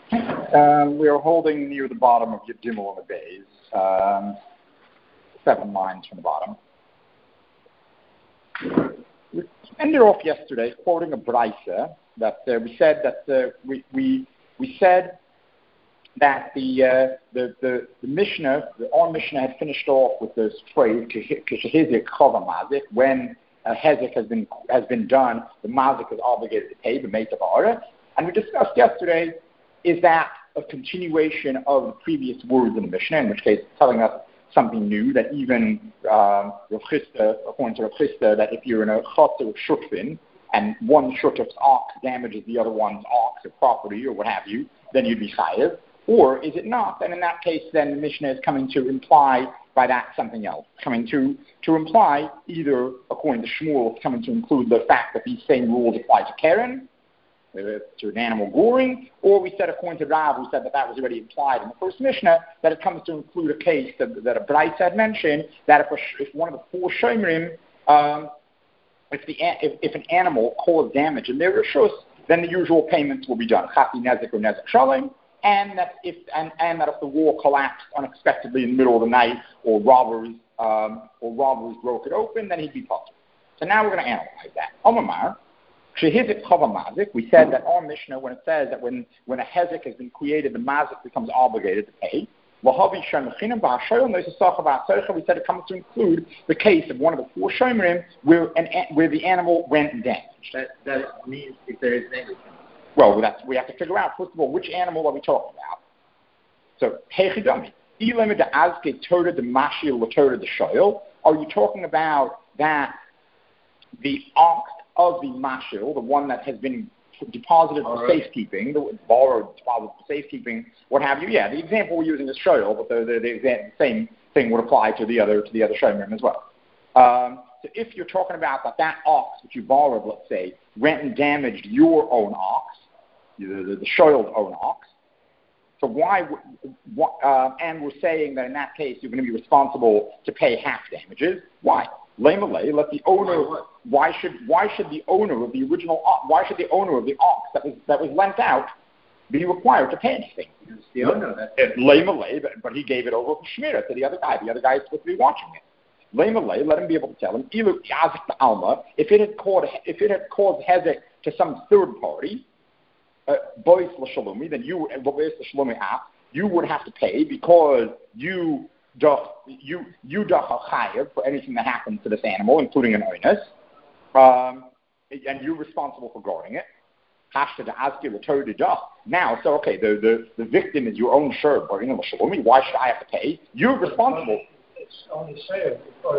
We are holding near the bottom of Yud Gimel on the base, 7 lines from the bottom. We ended off yesterday quoting a brisa that we said that the Mishnah, our Mishnah had finished off with this phrase Kishehizik Chava Mazik. When a hezek has been done, the mazik is obligated to pay the meit of ha'aretz. And we discussed yesterday, is that a continuation of the previous words in the Mishnah, in which case it's telling us something new, that even Rav Chisda, according to Rav Chisda, that if you're in a chotzer of shutfin, and one shutf's ox damages the other one's ox or property or what have you, then you'd be chayiv. Or is it not? And in that case, then the Mishnah is coming to imply by that something else. Coming to imply either, according to Shmuel, it's coming to include the fact that these same rules apply to Keren, to an animal goring, or we said, according to Rav, who said that was already implied in the first Mishnah, that it comes to include a case that a Braisa had mentioned, that if one of the 4 shomrim, if an animal caused damage in their rishus, then the usual payments will be done, chati nezek or nezek shalom, and that if the wall collapsed unexpectedly in the middle of the night, or robbers broke it open, then he'd be puzzled. So now we're going to analyze that. Omar, Shehizik Chava Mazik, we said that our Mishnah, when it says that when a hezek has been created, the mazik becomes obligated to pay. We said it comes to include the case of one of the 4 shomrim where the animal went and damaged. That means if there is negligence. Well, we have to figure out, first of all, which animal are we talking about? So, Hechidami, Ilem de Azke Torah de Mashil Torah de Shoyel, are you talking about that the ox of the mashil, the one that has been deposited for safekeeping, borrowed, deposited for safekeeping, what have you? Yeah, the example we're using is shoyel, but the same thing would apply to the other shomrim as well. So if you're talking about that ox that you borrowed, let's say, went and damaged your own ox, the shoyel's own ox, so and we're saying that in that case you're going to be responsible to pay half damages. Why? Lemalei, let the owner. Why should the owner of the original? Why should the owner of the ox that was lent out be required to pay anything? It's the owner. Lemalei, but he gave it over for shmira to the other guy. The other guy is supposed to be watching it. Lemalei, let him be able to tell him. Ilu yazik alma. If it had caused hezek to some third party, bois l'shalumi, then you would have to pay because you chayav for anything that happens to this animal, including an oinus, and you're responsible for guarding it. Now, so okay, the victim is your own shur. Why should I have to pay? You're responsible. It's only said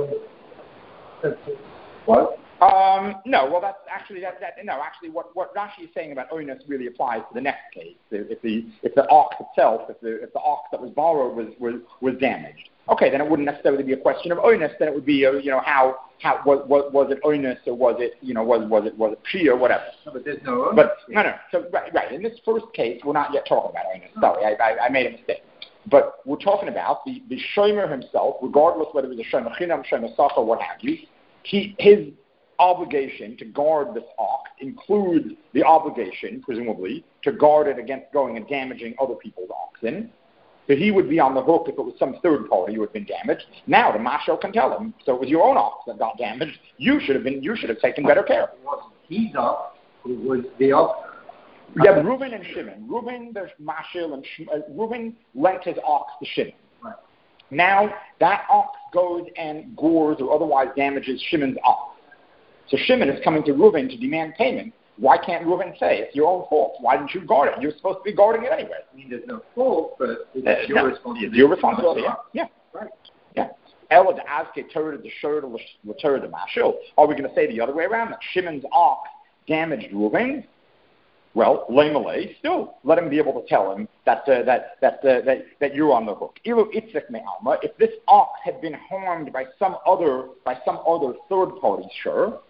what? No, well, that's actually no. Actually, what Rashi is saying about oinus really applies to the next case. If the ox itself, if the ox that was borrowed was damaged, okay, then it wouldn't necessarily be a question of oinus. Then it would be how was it oinus or was it was it pshi or whatever. No, but there's no oinus. But no. So right. In this first case, we're not yet talking about oinus. Sorry, I made a mistake. But we're talking about the shomer himself, regardless whether it was a shomer chinam, shomer sacha, what have you. His obligation to guard this ox includes the obligation, presumably, to guard it against going and damaging other people's oxen. So he would be on the hook if it was some third party who had been damaged. Now the mashal can tell him, so it was your own ox that got damaged. You should have taken better care. It wasn't his ox, it was the ox. Yeah, Reuben and Shimon. Reuben, there's mashal, and Reuben lent his ox to Shimon. Right. Now that ox goes and gores or otherwise damages Shimon's ox. So Shimon is coming to Reuben to demand payment. Why can't Reuben say, it's your own fault? Why didn't you guard it? You're supposed to be guarding it anyway. I mean, there's no fault, but it's your responsibility. It's your responsibility, yeah. Right. Yeah. Ella to ask a Torah to shur to Torah to mashil. Are we going to say the other way around, that Shimon's ox damaged Reuben? Well, lemalei, still let him be able to tell him that you're on the hook. Ilu itzik me'alma. If this ox had been harmed by some other third party, sure.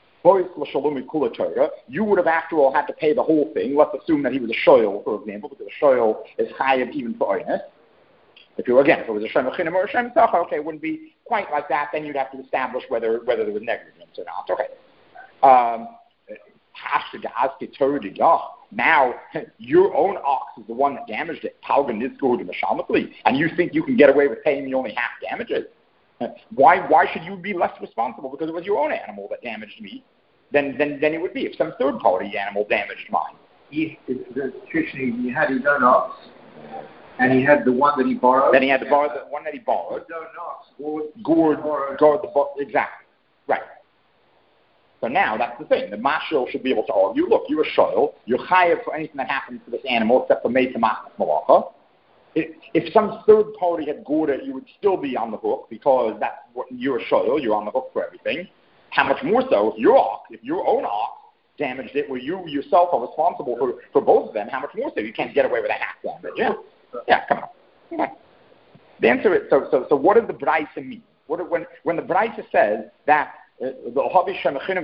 You would have, after all, had to pay the whole thing. Let's assume that he was a shoyel, for example, because a shoyel is chayav even for oinus. If it was a shem chinim or a shem sacha, okay, it wouldn't be quite like that. Then you'd have to establish whether there was negligence or not. Okay. Now, your own ox is the one that damaged it, and you think you can get away with paying me only half damages? Why should you be less responsible because it was your own animal that damaged me than it would be if some third-party animal damaged mine? He had his own ox, and he had the one that he borrowed. Then he had to borrow the one that he borrowed. His own ox, gored exactly. Right. So now, that's the thing. The mashal should be able to argue, look, you're a shoyl, you're chayav for anything that happens to this animal except for mei tamachnas malacha. If some third party had gored it, you would still be on the hook because that's what you're a shoyl, you're on the hook for everything. How much more so if your own ox damaged it, where you yourself are responsible for both of them, how much more so? You can't get away with a half damage. Yeah, come on. Okay. The answer is, so what does the Braisa mean? When the Braisa says that which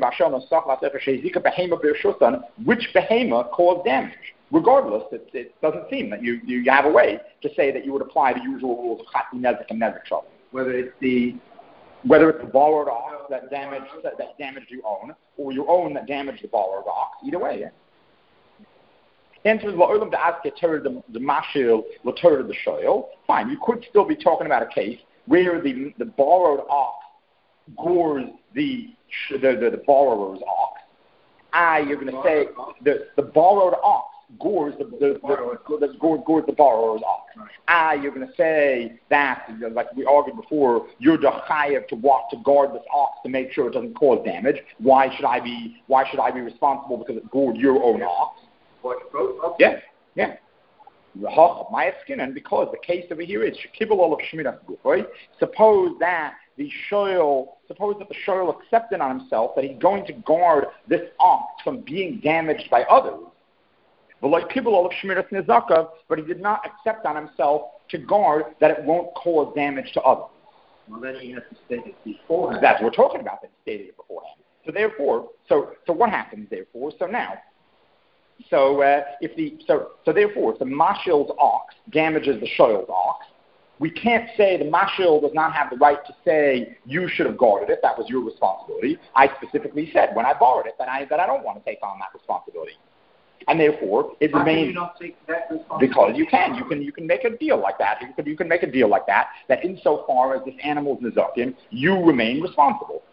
behema caused damage? Regardless, it doesn't seem that you have a way to say that you would apply the usual rules of chati nezek and nezek shalom. Whether it's the borrowed ox that damaged you own, or your own that damaged the borrowed ox. Either way, yeah. The answer is the mashil l'torah the shoyl. Fine, you could still be talking about a case where the borrowed ox gores the borrower's ox. You're going to say the borrowed ox gores the borrower's ox. You're going to say that, like we argued before, you're the chayav to guard this ox to make sure it doesn't cause damage. Why should I be responsible because it gored your own ox? Yeah. My skin, and because the case over here is suppose that the shoyl accepted on himself that he's going to guard this ox from being damaged by others. But he did not accept on himself to guard that it won't cause damage to others. Well, then he has to state it beforehand. That's what we're talking about, that he stated it beforehand. So therefore, so what happens therefore? Therefore, if the mashil's ox damages the shoyl's ox, we can't say the mashil does not have the right to say you should have guarded it. That was your responsibility. I specifically said when I borrowed it that I don't want to take on that responsibility, and therefore it remains. Can you not take that responsibility? Because you can make a deal like that. You can make a deal like that insofar as this animal is nizakin, you remain responsible.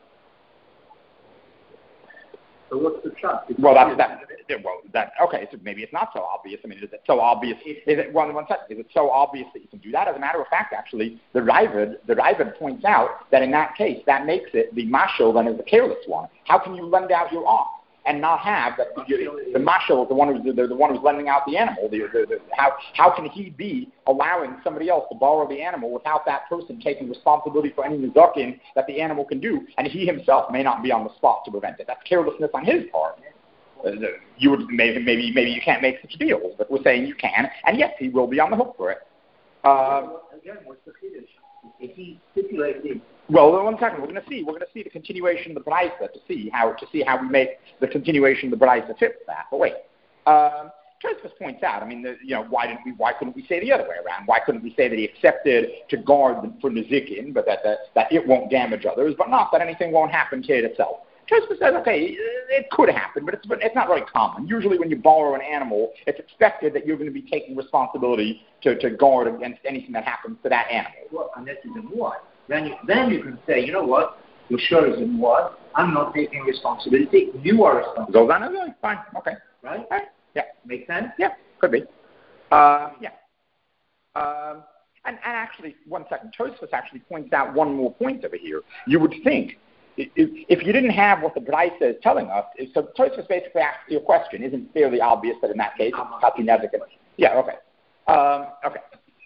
So what's the shot? Okay, so maybe it's not so obvious. I mean, is it so obvious? Is it so obvious that you can do that? As a matter of fact, actually, the Ravid points out that in that case, that makes it the mashal then is the careless one. How can you lend out your ox and not have that? The mashal is the one who's lending out the animal. How can he be allowing somebody else to borrow the animal without that person taking responsibility for any nizakin that the animal can do, and he himself may not be on the spot to prevent it? That's carelessness on his part. You would maybe you can't make such deals, but we're saying you can, and yes, he will be on the hook for it. Again, what's the chiddush? If he stipulated. Well, 1 second. We're going to see the continuation of the Braisa to see how we make the continuation of the Braisa fit that. But wait, Tosfos points out. I mean, why couldn't we say the other way around? Why couldn't we say that he accepted to guard for nizikin, but that it won't damage others, but not that anything won't happen to it itself? Tosfos says, okay, it could happen, but it's not very common. Usually when you borrow an animal, it's expected that you're going to be taking responsibility to guard against anything that happens to that animal. Well, unless it's a muad. Then you can say, you know what, your show is a muad. I'm not taking responsibility. You are responsible. Goes on, okay, fine, okay. Right? Yeah. Make sense? Yeah, could be. Yeah. And actually, 1 second, Tosfos actually points out one more point over here. You would think, if you didn't have what the Braisa is telling us, so Tosfos basically asks your question, isn't it fairly obvious that in that case, chati nezek? Yeah, okay.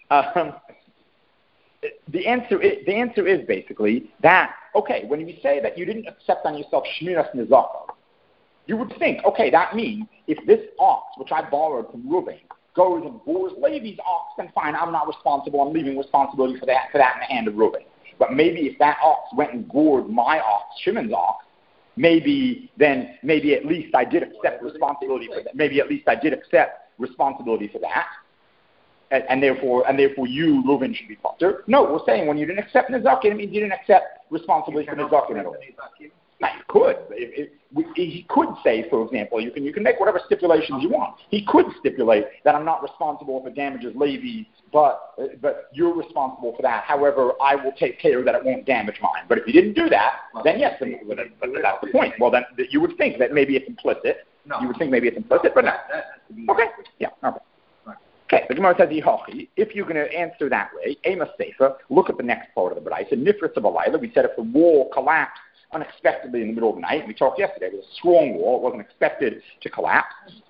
The answer is basically that, okay, when you say that you didn't accept on yourself shmiras nizaka, you would think, okay, that means if this ox, which I borrowed from Reuben, goes and bores Levi's ox, then fine, I'm not responsible. I'm leaving responsibility for that in the hand of Reuben. But maybe if that ox went and gored my ox, Shimon's ox, maybe at least I did accept responsibility for that. Maybe at least I did accept responsibility for that. And therefore you, Reuben, should be putter. No, we're saying when you didn't accept Nizakin, it means you didn't accept responsibility for Nizakin at all. Now, you could. He could say, for example, you can make whatever stipulations you want. He could stipulate that I'm not responsible for damages Levi, but you're responsible for that. However, I will take care that it won't damage mine. But if he didn't do that, then yes, but that's the point. Well, then you would think that maybe it's implicit. No. You would think maybe it's implicit, but no. Okay. Yeah. Okay. Okay, the Gemara says, if you're going to answer that way, Amos Sefer, look at the next part of the Braisa, Nifritz of Alayla. We said if the wall collapsed unexpectedly in the middle of the night, and we talked yesterday, it was a strong wall, it wasn't expected to collapse,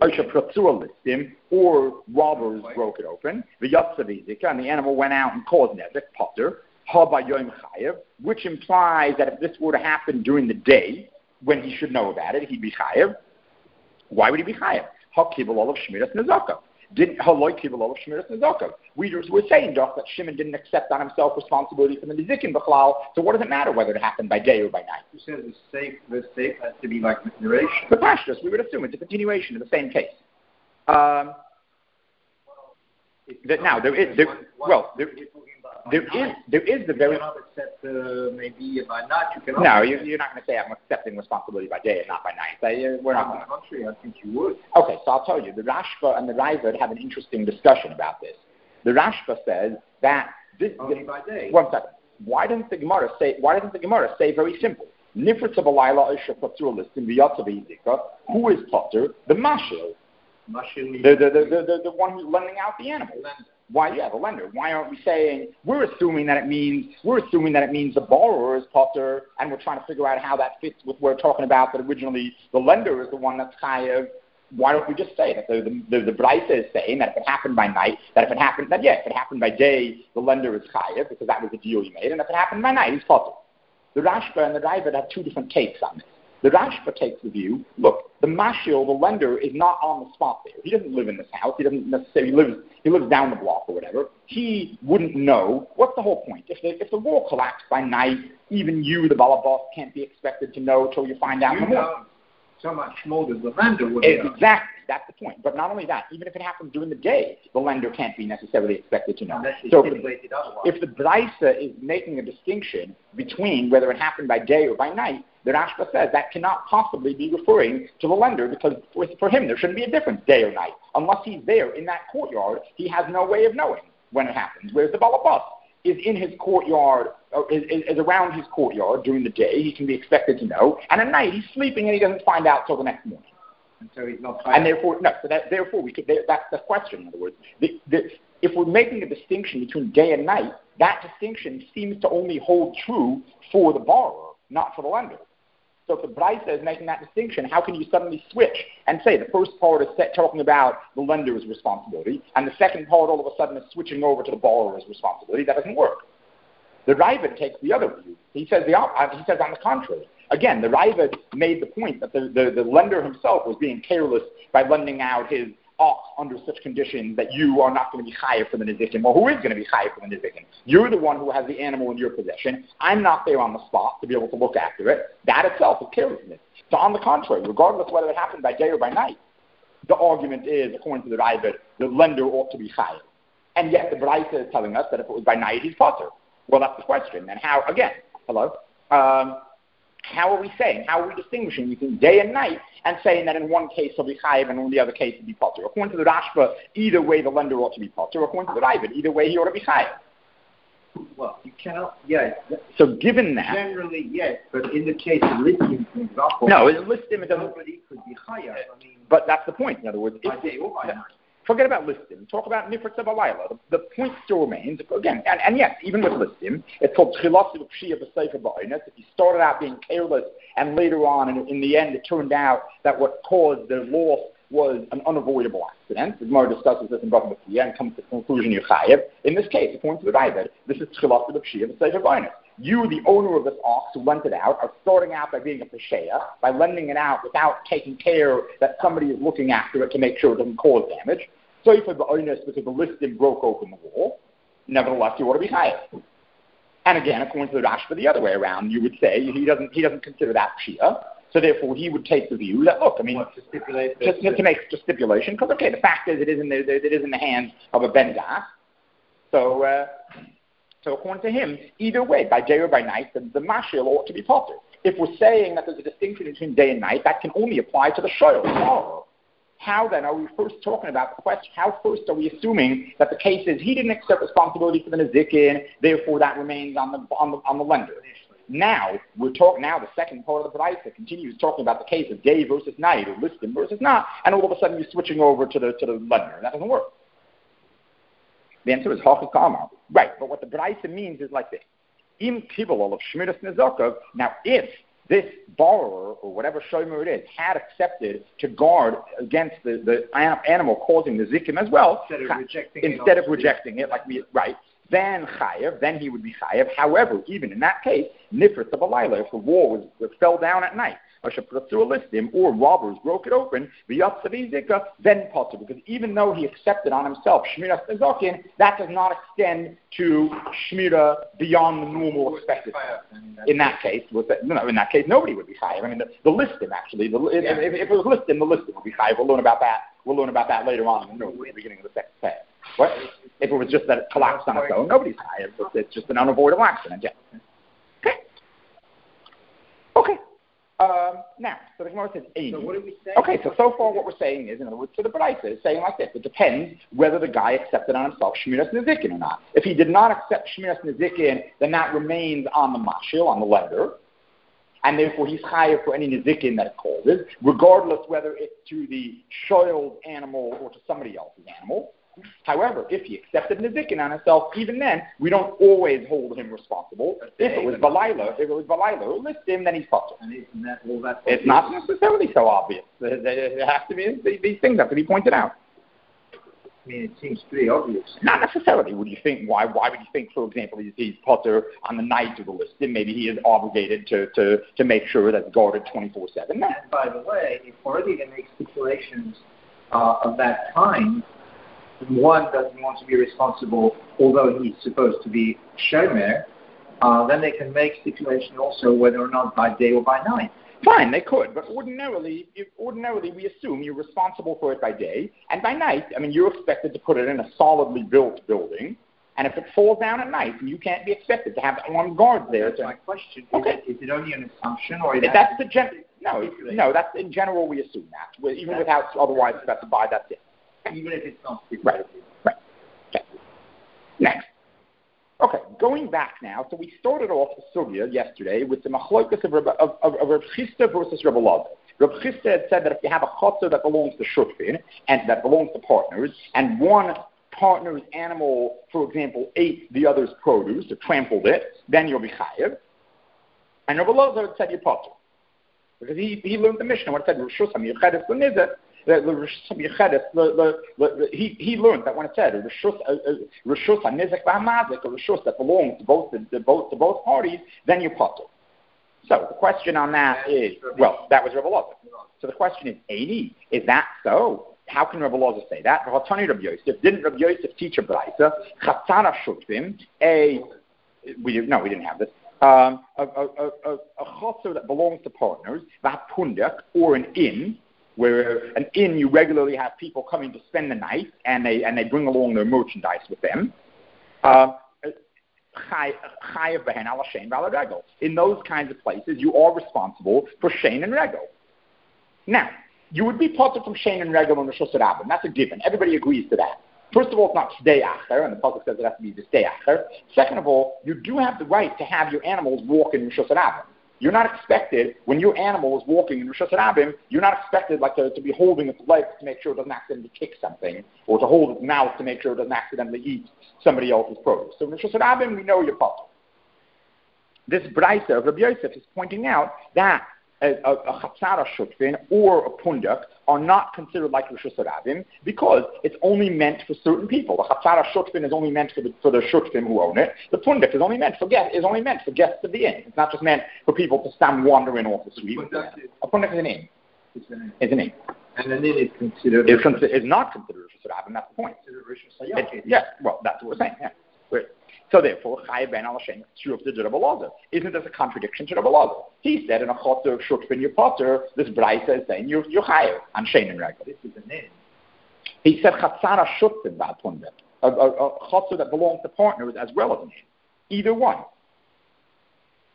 or robbers broke it open, and the animal went out and caused nezek, potter, which implies that if this were to happen during the day, when he should know about it, he'd be chayev. Why would he be chayev? Hakibul of Shmiras Nezaka. We were saying, Doc, that Shimon didn't accept on himself responsibility for the Nizikin B'chlal, so what does it matter whether it happened by day or by night? Who says the safe has to be like narration? The Pashtus, we would assume it's a continuation of the same case. There is the very... You cannot accept maybe by night. You cannot. No, you're not going to say I'm accepting responsibility by day and not by night. We're not going to. Contrary, I think you would. Okay, so I'll tell you. The Rashba and the Raavad have an interesting discussion about this. The Rashba says that this only by day. One second. Why doesn't the Gemara say very simple? Nifritz of Alayla Isha Patur listin v'yatzav Yizika. Who is Patur? The Mashil. The one who's lending out the animal. Why? Yeah, the lender. Why aren't we saying we're assuming that it means the borrower is potter, and we're trying to figure out how that fits with what we're talking about that originally the lender is the one that's chayev. Why don't we just say that the Braisa is saying that if it happened by night, if it happened by day, the lender is chayev because that was the deal you made, and if it happened by night, he's potter. The Rashba and the Raavad have two different takes on this. The Rashba takes the view, look, the Mashil, the lender, is not on the spot there. He doesn't live in this house. He doesn't necessarily he lives down the block or whatever. He wouldn't know. What's the whole point? If the wall collapsed by night, even you, the balabas, can't be expected to know until you find out more. So much more than the lender would know. Exactly. That's the point. But not only that, even if it happens during the day, the lender can't be necessarily expected to know. So if the Braisa is making a distinction between whether it happened by day or by night, the Rashba says that cannot possibly be referring to the lender because for him there shouldn't be a difference day or night. Unless he's there in that courtyard, he has no way of knowing when it happens. Whereas the balabas is in his courtyard, is around his courtyard during the day, he can be expected to know, and at night he's sleeping and he doesn't find out till the next morning. And so he's not. And therefore, that's the question. In other words, if we're making a distinction between day and night, that distinction seems to only hold true for the borrower, not for the lender. So if the Braisa is making that distinction, how can you suddenly switch and say the first part is talking about the lender's responsibility, and the second part all of a sudden is switching over to the borrower's responsibility? That doesn't work. The Raavad takes the other view. He says on the contrary. Again, the Raavad made the point that the lender himself was being careless by lending out his ox under such conditions that you are not going to be chayev for the nizikin. Well, who is going to be chayev for the nizikin? You're the one who has the animal in your possession. I'm not there on the spot to be able to look after it. That itself is carelessness. So on the contrary, regardless whether it happened by day or by night, the argument is, according to the Raavad, the lender ought to be chayev. And yet the Braisa is telling us that if it was by night, he's potter. Well, that's the question. And how, again, how are we distinguishing between day and night and saying that in one case he'll be chayev and in the other case he'll be potter? According to the Rashba, either way the lender ought to be potter. According to the Raavad, either way he ought to be chayev. Well, you cannot, yes. So given that... Generally, yes, but in the case of listing, for example... No, in listing it doesn't... Nobody could be chayev. But that's the point. In other words... By day or by night. Forget about listim. Talk about nifritz of alayla. The point still remains, again, and yes, even with listim, it's called tchilas v'pshia b'sefer ba'onos. If you started out being careless and later on, in the end, it turned out that what caused the loss was an unavoidable accident. The Gemara discusses this in Bava B'Kiyah and comes to the conclusion you're chayev. In this case, according to the Raavad, this is tchilas v'pshia b'sefer ba'onos. You, the owner of this ox who lent it out, are starting out by being a pesheya, by lending it out without taking care that somebody is looking after it to make sure it doesn't cause damage. So for the owners, because the listing broke open the wall, nevertheless you ought to be chayev. And again, according to the Rashba, the other way around, you would say he doesn't consider that pshia, so therefore he would take the view that to make just stipulation, because the fact is it is in the hands of a ben das. So according to him, either way, by day or by night, the mashil ought to be potter. if we're saying that there's a distinction between day and night, that can only apply to the shoyl. How then are we first talking about the question? How first are we assuming that the case is he didn't accept responsibility for the nezikin, therefore that remains on the lender? Now we're talking. Now the second part of the brayta continues talking about the case of day versus night or listim versus not, and all of a sudden you're switching over to the lender. That doesn't work. The answer is hachik ka'amar. Right, but what the brayta means is like this: im kibul of shmiras nezakav. Now, if this borrower or whatever shomer it is had accepted to guard against the animal causing the zikim as well, instead of rejecting it, like we right. Then chayev, then he would be chayev. However, even in that case, nifrit of a laila, if the wall fell down at night, or robbers broke it open, then potter, because even though he accepted on himself shmiras nezakin, that does not extend to shmira beyond the normal expected. In that case, nobody would be chayev. I mean, the listim actually, if it was listim, the listim would be chayev. We'll learn about that later on in the beginning of the second phase. What? If it was just that it collapsed on its own, nobody's chayev. It's just an unavoidable accident. Yeah. Okay. Now, so the Gemara says, so what are we saying? Okay, so far what we're saying is, in other words, so the brayta is saying like this: it depends whether the guy accepted on himself shmiras nezikin or not. If he did not accept shmiras nezikin, then that remains on the mashil, on the lender, and therefore he's chayev for any nezikin that it causes, regardless whether it's to the shoyl animal or to somebody else's animal. However, if he accepted nezikin on himself, even then, we don't always hold him responsible. If it was Balayla who listed him, then he's potter. And isn't that all that? It's not necessarily so obvious. There has to be, these things have to be pointed out. I mean, it seems pretty obvious. Not necessarily. Would you think? Why would you think, for example, he's potter on the night of the listing? Maybe he is obligated to make sure that's guarded 24/7. No. And by the way, if already they make stipulations of that kind, one doesn't want to be responsible, although he's supposed to be shomer, then they can make stipulation also whether or not by day or by night. Fine, they could, but ordinarily we assume you're responsible for it by day, and by night, I mean, you're expected to put it in a solidly built building, and if it falls down at night, you can't be expected to have armed guards there. That's my question. Okay. Is it only an assumption, or that's the No, that's in general we assume that, even without otherwise specified. That's it. Even if it's not stipulated. Right. Okay. Next. Okay, going back now, so we started off the sugya yesterday with the machlokas of Reb Chisda versus Reb Elazar. Reb Chisda had said that if you have a chotzer that belongs to shutfin, and that belongs to partners, and one partner's animal, for example, ate the other's produce or trampled it, then you'll be chayev. And Reb Elazar had said you're potter. Because he learned the Mishnah, what it said, Rishus HaMiyuchedes L'Nizeh, he learned that when it said Rishus HaNizek V'Hamazik, a Rishus that belongs to both parties, then you potter. So the question on that is, well, that was Reb Elazar. So the question is, Eini, is that so? How can Reb Elazar say that? Didn't Reb Yosef teach a brayta? Chatzara shutfim, we didn't have this. A chotzer that belongs to partners, v'hapundak, or an inn, where an inn you regularly have people coming to spend the night, and they bring along their merchandise with them. In those kinds of places, you are responsible for shein and regel. Now, you would be potter from shein and regel on the Rishus Rabbim. That's a given. Everybody agrees to that. First of all, it's not shdei acher, and the pasuk says it has to be the shdei acher. Second of all, you do have the right to have your animals walk in Rishus Rabbim. You're not expected, when your animal is walking in Rishus Rabbim, you're not expected to be holding its legs to make sure it doesn't accidentally kick something, or to hold its mouth to make sure it doesn't accidentally eat somebody else's produce. So in Rishus Rabbim, we know you're potter. This brayta of Rabbi Yosef is pointing out that a chatzara shutfin or a pundak are not considered like Rishus Rabbim because it's only meant for certain people. The chatzara shutfin is only meant for the shutfin who own it. The pundak is only meant for guests of the inn. It's not just meant for people to stand wandering off the street. A pundak is an inn. It's an inn. And an inn is considered. It's not considered Rishus Rabbim. That's the point. Yes. Well, that's what we're saying. Yeah. So therefore, Chayev ben al Hashem Shuf to Reb Elazar. Isn't this a contradiction to Reb Elazar? He said in a chotzer of shutfin your potter, this brayta is saying you're Chayev on shein and regel. This is a name. He said chatzara shutfin bad pundet, a chotzer that belongs to partners as well as a name. Either one.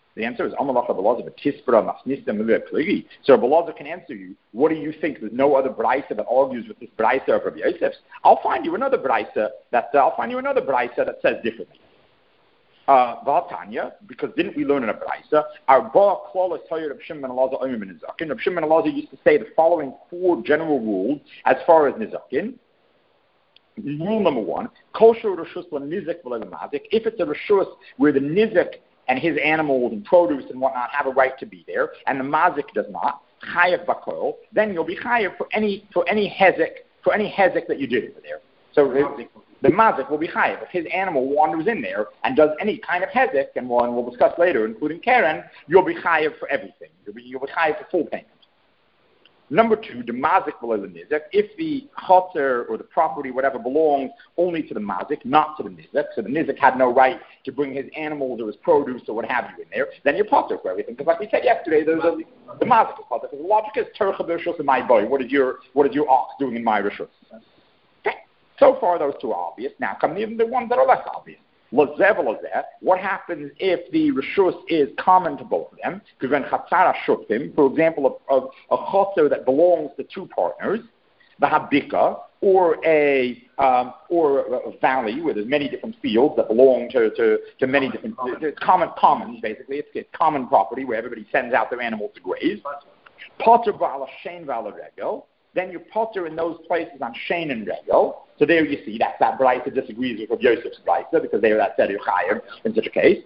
The answer is Amalach Abelazar, but Tispra Masnista Pligi. So Abelazar can answer you. What do you think? There's no other brisa that argues with this brisa of Rabbi Yosef's. I'll find you another brisa that says differently. Valtanya, because didn't we learn in a brisa? Our Ba Klaus Hayir of Shimon Elazar Omer Nizakin. Reb Shimon Elazar used to say the following 4 general rules as far as Nizakin. Rule number 1: Kosher Rishus Nizik V'Lemazik. If it's a Rishus where the Nizik and his animals and produce and whatnot have a right to be there, and the mazik does not, chayav bakol, then you'll be chayav for any hezek that you did over there. So the mazik will be chayav if his animal wanders in there and does any kind of hezek, and we'll discuss later, including Karen, you'll be chayav for everything. You'll be chayav for full payment. Number 2, the mazik below the nizik. If the chotzer or the property, whatever, belongs only to the mazik, not to the nizik, so the nizik had no right to bring his animals or his produce or what have you in there, then you're potter for everything. Because like we said yesterday, the mazik is potter. The logic is tercha b'rishus in my boy. What is your ox doing in my rishus? Okay. So far, those 2 are obvious. Now come the ones that are less obvious. What happens if the rishus is common to both of them? For example, a chotzer that belongs to 2 partners, the habika, or a valley where there's many different fields that belong to many different commons. Basically, it's common property where everybody sends out their animals to graze. Potter ba'ala shein v'ala regel. Then you potter in those places on shein and regel. So there you see, that's that brisa disagrees with Rabbi Yosef's brisa, because they are that said chayav in such a case.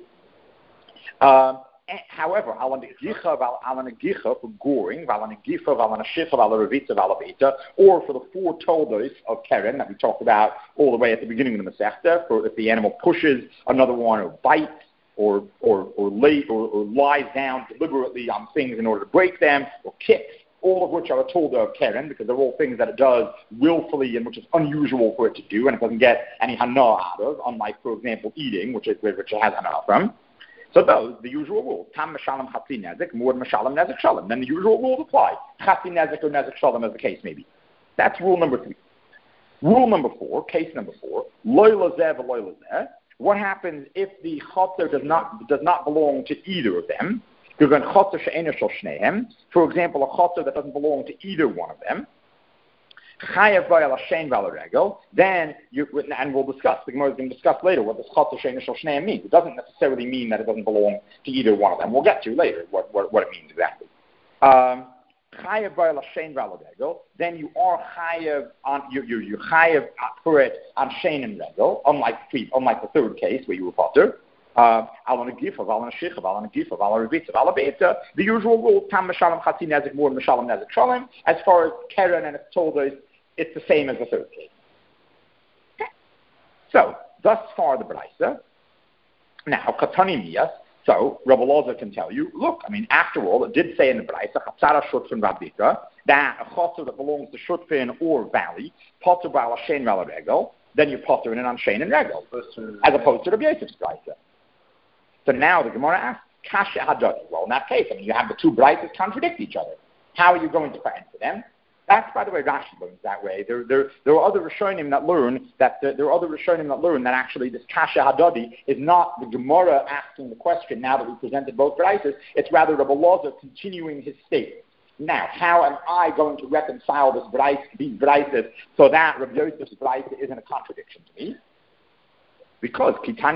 However, for goring, or for the 4 toldos of Keren that we talked about all the way at the beginning of the Masechta, for if the animal pushes another one, or bites, or lies down deliberately on things in order to break them, or kicks, all of which are a tolda of Keren, because they're all things that it does willfully and which is unusual for it to do, and it doesn't get any hana out of, unlike, for example, eating, which it has hana from. So those, the usual rule. Tam mashalem chatzi nezik, mur mashalem nezik shalom. Then the usual rules apply. Chatzi nezik or nezik shalom, as the case may be. That's rule number 3. Rule number 4, case number 4, loy lazeh v'loy lazeh. What happens if the chotzer does not belong to either of them? For example, a chotzer that doesn't belong to either one of them. Then and we'll discuss. The Gemara is going to discuss later what this chotzer she'ein shel shneim means. It doesn't necessarily mean that it doesn't belong to either one of them. We'll get to later what it means exactly. Then you are chayav on you chayav for it on shein and regel, unlike the 3rd case where you were potter. The usual rule, tam mashalem chatzi nezik, mur mashalem nezik shalom. As far as Keren and its toldos, it's the same as the 3rd case. Okay. So, thus far the brisa. Now, katani miyas. So, Rabbi Elazar can tell you, look, I mean, after all, it did say in the brisa, chatzara shutfin rabdika, that a chotzer that belongs to shutfin or valley, potter ba'ala shein v'ala regel, then you potter in it on shein and regel, as opposed to Rabbi Yosef's brisa. So now the Gemara asks, kasha hadadi. Well, in that case, I mean, you have the 2 brises contradict each other. How are you going to answer them? That's, by the way, Rashi learns that way. There are other Rishonim that learn that actually this kasha hadadi is not the Gemara asking the question. Now that we presented both brises, it's rather Rabbi Elazar continuing his statement. Now, how am I going to reconcile these brises so that Rabbi Yosef's brise isn't a contradiction to me? Because when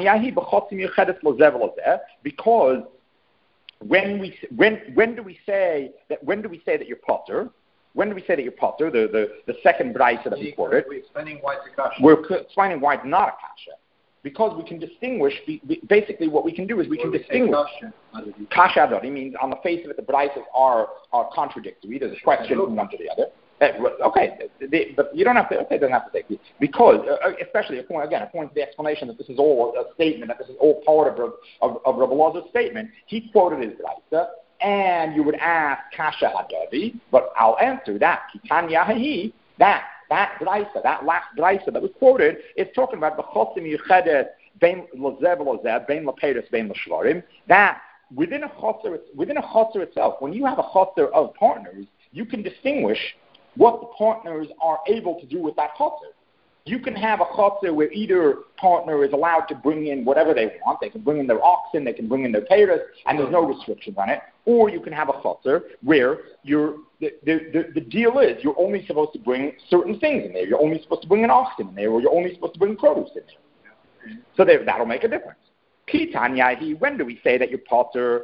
do we say that you're potter? When do we say that you're potter? The second brisa that we quoted. We're explaining why it's a kasha. We're explaining why it's not a kasha. Because we can distinguish, basically what we can do is we can distinguish. Kasha adori means on the face of it the brises are contradictory. There's a question from one to the other. Okay, but you don't have to. Okay, doesn't have to take it because, especially according to the explanation that this is all a statement, that this is all part of Rabbi Elazar's statement. He quoted his brisa, and you would ask kasha hadavi, but I'll answer that kitanyahi that brisa, that last brisa that was quoted is talking about the chosim yuchedet bein lozev lozev bein laperis bein l'shvarim. That within a chotzer itself, when you have a chotzer of partners, you can distinguish what the partners are able to do with that chotzer. you can have a chutzner where either partner is allowed to bring in whatever they want. They can bring in their oxen, they can bring in their peiros, and there's no restrictions on it. Or you can have a chutzner where the deal is you're only supposed to bring certain things in there. You're only supposed to bring an oxen in there, or you're only supposed to bring produce in there. So that'll make a difference. When do we say that you're potter?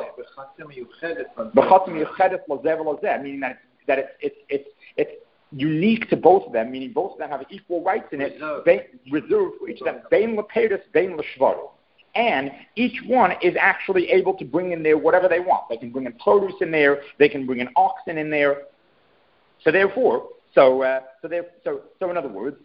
Meaning that it's unique to both of them, meaning both of them have equal rights in it, reserved for each of them, bein lepeiros, bein leshvarim. And each one is actually able to bring in there whatever they want. They can bring in produce in there, they can bring in oxen in there. So therefore, in other words,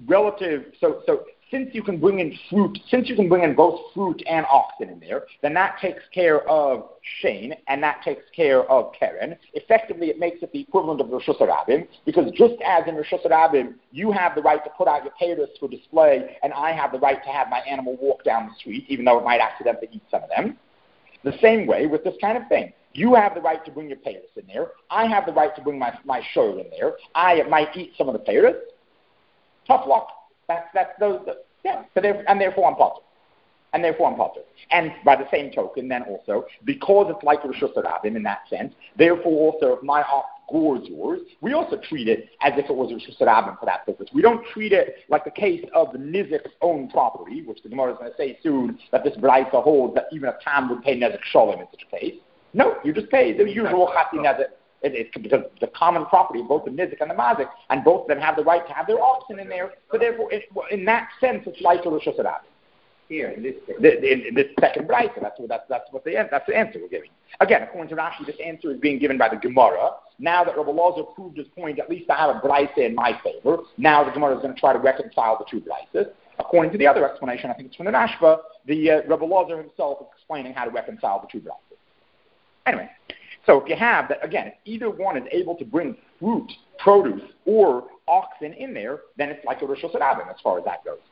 since you can bring in both fruit and oxen in there, then that takes care of Shane and that takes care of Keren. Effectively, it makes it the equivalent of Rosh Hashanah, because just as in Rosh Hashanah, you have the right to put out your peiros for display, and I have the right to have my animal walk down the street, even though it might accidentally eat some of them. The same way with this kind of thing. You have the right to bring your peiros in there. I have the right to bring my shor in there. I might eat some of the peiros. Tough luck. And therefore I'm potter. And by the same token, then also, because it's like Rosh Hashanah in that sense, therefore also if my ox gores yours, we also treat it as if it was Rosh Hashanah for that purpose. We don't treat it like the case of the Nizik's own property, which the Gemara is going to say soon that this Braisa holds that even a Tam would pay Nezik Shalom in such a case. No, you just pay the usual Chati Nezik. It's because the common property of both the Nizik and the Mazik, and both of them have the right to have their oxen in there. So therefore, in that sense, it's like a Rosh Hashanah. Here, in this case. In this second Braisa, that's the answer we're giving. Again, according to Rashi, this answer is being given by the Gemara. Now that Rabbi Lazar proved his point, at least I have a Braisa in my favor. Now the Gemara is going to try to reconcile the two Braisas. According to the other explanation, I think it's from the Rashba, the Rabbi Lazar himself is explaining how to reconcile the two Braisas. Anyway. So if you have that, again, if either one is able to bring fruit, produce, or oxen in there, then it's like a Rosh Hashanah as far as that goes.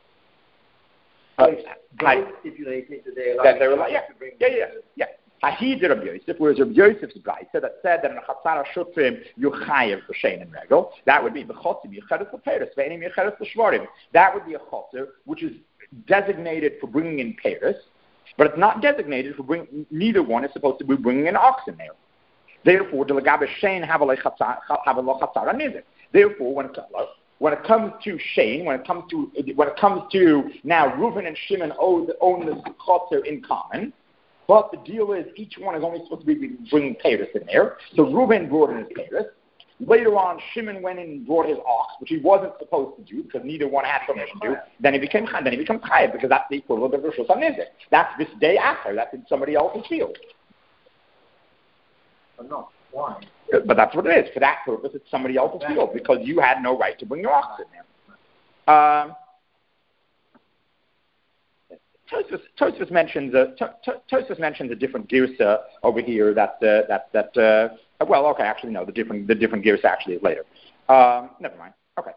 Stipulated that they're allowed to bring. Yeah. He did Rabbi Yosef, whereas Rabbi Yosef's Braisa that said that in a Chatzara Shutrim you chayev for Shein and Regel, that would be b'chotzim yicheres l'peiros, ve'enim yicheres l'shvarim. That would be a chotzer which is designated for bringing in peiros, but it's not designated for bringing. Neither one is supposed to be bringing an ox in there. Therefore, Therefore, when it comes to Shane, when it comes to now Reuven and Shimon own the chotzer in common, but the deal is each one is only supposed to be bringing peiros in there. So Reuven brought in his peiros. Later on, Shimon went in and brought his ox, which he wasn't supposed to do because neither one had permission to do. Then he becomes chayav because that's the equivalent of Rosh Hashanah. That's this day after. That's in somebody else's field. No. Why? But that's what it is. For that purpose, it's somebody else's field because you had no right to bring your ox in there. Tosfos mentions a different girsa over here. The different girsa actually is later. Never mind. Okay.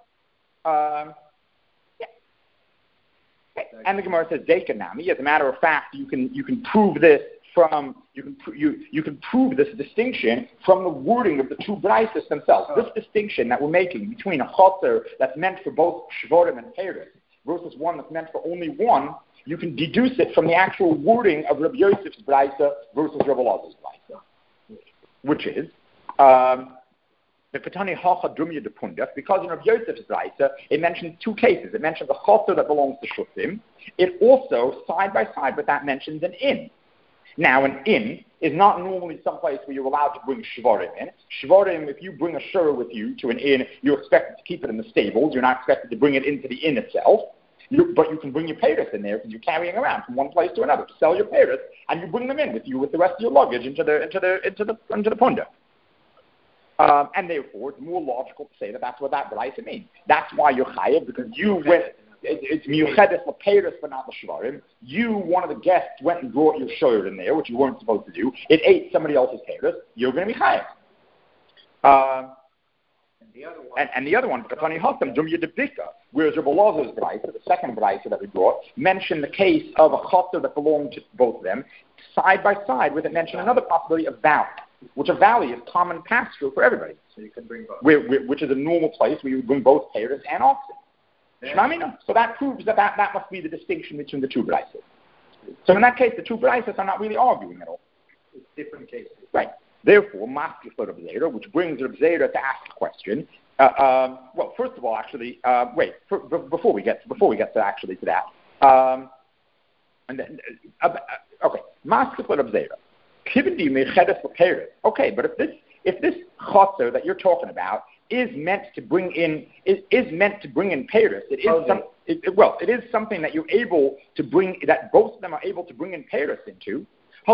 And the Gemara says Dekanami. As a matter of fact, you can prove this. You can prove this distinction from the wording of the two Braisas themselves. This distinction that we're making between a chotzer that's meant for both shvorim and peiros versus one that's meant for only one, you can deduce it from the actual wording of Rabbi Yosef's Braisa versus Rabbi Lazar's Braisa, which is because in Rabbi Yosef's Braisa it mentions two cases. It mentions a chotzer that belongs to Shutim. It also, side by side with that, mentions an inn. Now, an inn is not normally someplace where you're allowed to bring shvarim in. Shvarim, if you bring a shur with you to an inn, you're expected to keep it in the stables. You're not expected to bring it into the inn itself. But you can bring your peiros in there because you're carrying around from one place to another to sell your peiros, and you bring them in with you with the rest of your luggage into the punda. And therefore, it's more logical to say that that's what that Braisa means. That's why you're chayav, because you went. It's miyuchedes l'peiros, but not l'shvarim. You, one of the guests, went and brought your shor in there, which you weren't supposed to do. It ate somebody else's peiros. You're going to be chayav. And the other one, Katani Hasam, Dumya Debika, whereas Rabbi Lazar's Braisa, the second Braisa that we brought, mentioned the case of a chotzer that belonged to both of them, side by side with it mentioned another possibility of valley, which a valley is common pasture for everybody. So you can bring both. Which is a normal place where you would bring both peiros and oxen. Shmamina. So that proves that must be the distinction between the two braises. So in that case, the two braises are not really arguing at all. It's different cases. Right. Therefore, Maskil for Reb Zera, which brings Reb Zera to ask the question. Well, first of all, actually, before we get to actually to that, and then, okay, Maskil for Reb Zera. Okay, but if this chotzer that you're talking about is meant to bring in peiros, it is something that you're able to bring, that both of them are able to bring in peiros into.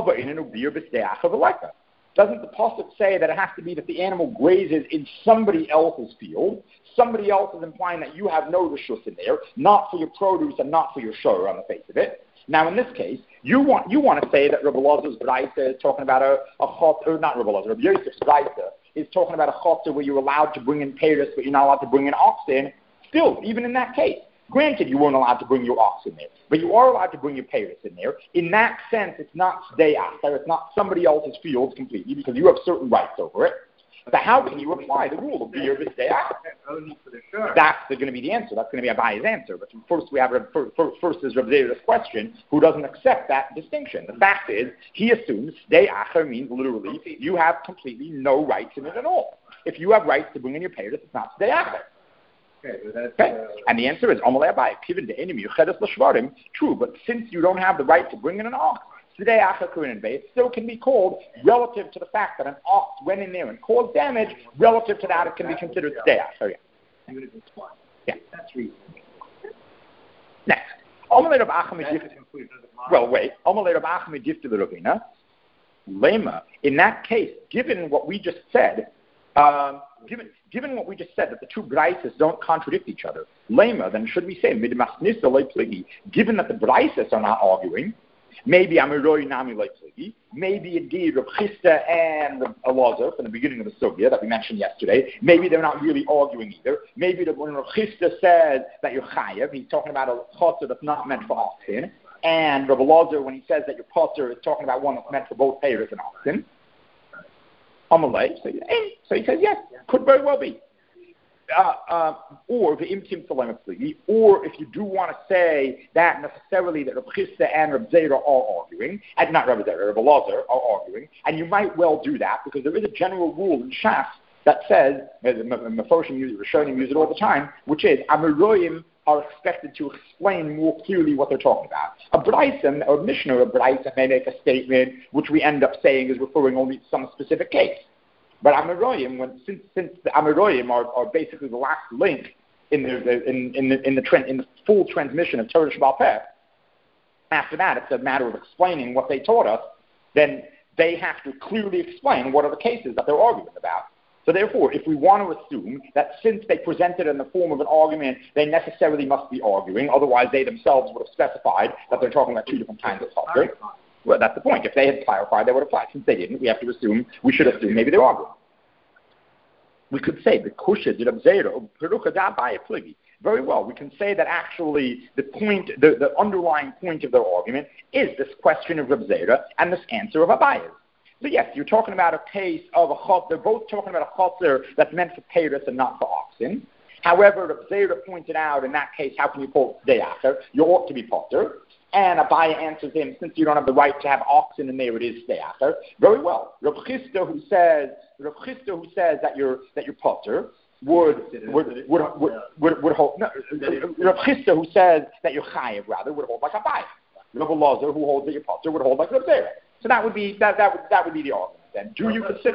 Doesn't the pasuk say that it has to be that the animal grazes in somebody else's field? Somebody else is implying that you have no reshus in there, not for your produce and not for your shor on the face of it. Now, in this case, you want to say that Rabbi Lazar's brayta is talking about a chot, or not Rabbi Lazar, Rabbi Yosef's brayta is talking about a chotzer where you're allowed to bring in peiros, but you're not allowed to bring in oxen. Still, even in that case, granted, you weren't allowed to bring your ox in there, but you are allowed to bring your peiros in there. In that sense, it's not sdei acher, it's not somebody else's field completely, because you have certain rights over it. So how can you apply the rule of beer v'sdei acher? Only for the sure. That's going to be the answer. That's going to be Abaye's answer. But first first is Reb Zera's question, who doesn't accept that distinction. The fact is, he assumes sdei acher means literally you have completely no rights in it at all. If you have rights to bring in your peiros, it's not sdei acher. Okay, and the answer is Amalei Abaye. True, but since you don't have the right to bring in an ox, it still can be called, relative to the fact that an ox went in there and caused damage, relative to that it can be considered sdei acher. Yeah. That's reasonable. Next. Well, wait. Lema. In that case, given what we just said, given what we just said, that the two braises don't contradict each other, Lema, then should we say, given that the braises are not arguing, maybe Amiroi Nami Leipligi, maybe indeed Reb Chisda and Reb Elazar from the beginning of the sugya that we mentioned yesterday, maybe they're not really arguing either. Maybe when Reb Chisda says that you're chayev, he's talking about a chotzer that's not meant for oxen, and Reb Elazar, when he says that your potter, is talking about one that's meant for both peiros and oxen. Amalei, so he says yes, could very well be. Or the imtim salamapli, or if you do want to say that necessarily that Reb Chisda and Reb Zera are arguing, and not Reb Zera, Reb Elazar are arguing, and you might well do that because there is a general rule in Shas that says, Mefoshim use it, Rishonim use it all the time, which is Amiroyim are expected to explain more clearly what they're talking about. A Bryson or Mishnah, a Bryson may make a statement which we end up saying is referring only to some specific case. But Amiroyim, since the Amiroyim are basically the last link in the full transmission of Torah Sheba'al Peh, after that it's a matter of explaining what they taught us. Then they have to clearly explain what are the cases that they're arguing about. So therefore, if we want to assume that since they presented in the form of an argument, they necessarily must be arguing, otherwise they themselves would have specified that they're talking about two different kinds of chotzer. Well, that's the point. If they had clarified, they would apply. Since they didn't, we should assume maybe they're arguing. We could say the kusha did obzera perucha da by a pligi. Very well, we can say that actually the underlying point of their argument is this question of Reb Zera and this answer of Abaye. So yes, you're talking about a case of a chotzer. They're both talking about a chotzer that's meant for peiros and not for oxen. However, Reb Zera pointed out in that case, how can you call it sdei acher? You ought to be potter. And Abaye answers him, since you don't have the right to have oxen in there, it is sdei acher. Very well. Reb Chisda who says that you're potter would hold. No, Reb Chisda who says that you're chayev rather would hold like Abaye. Reb Elazar who holds that you're potter would hold like Reb Zera. So that would be the argument. Then, do you consider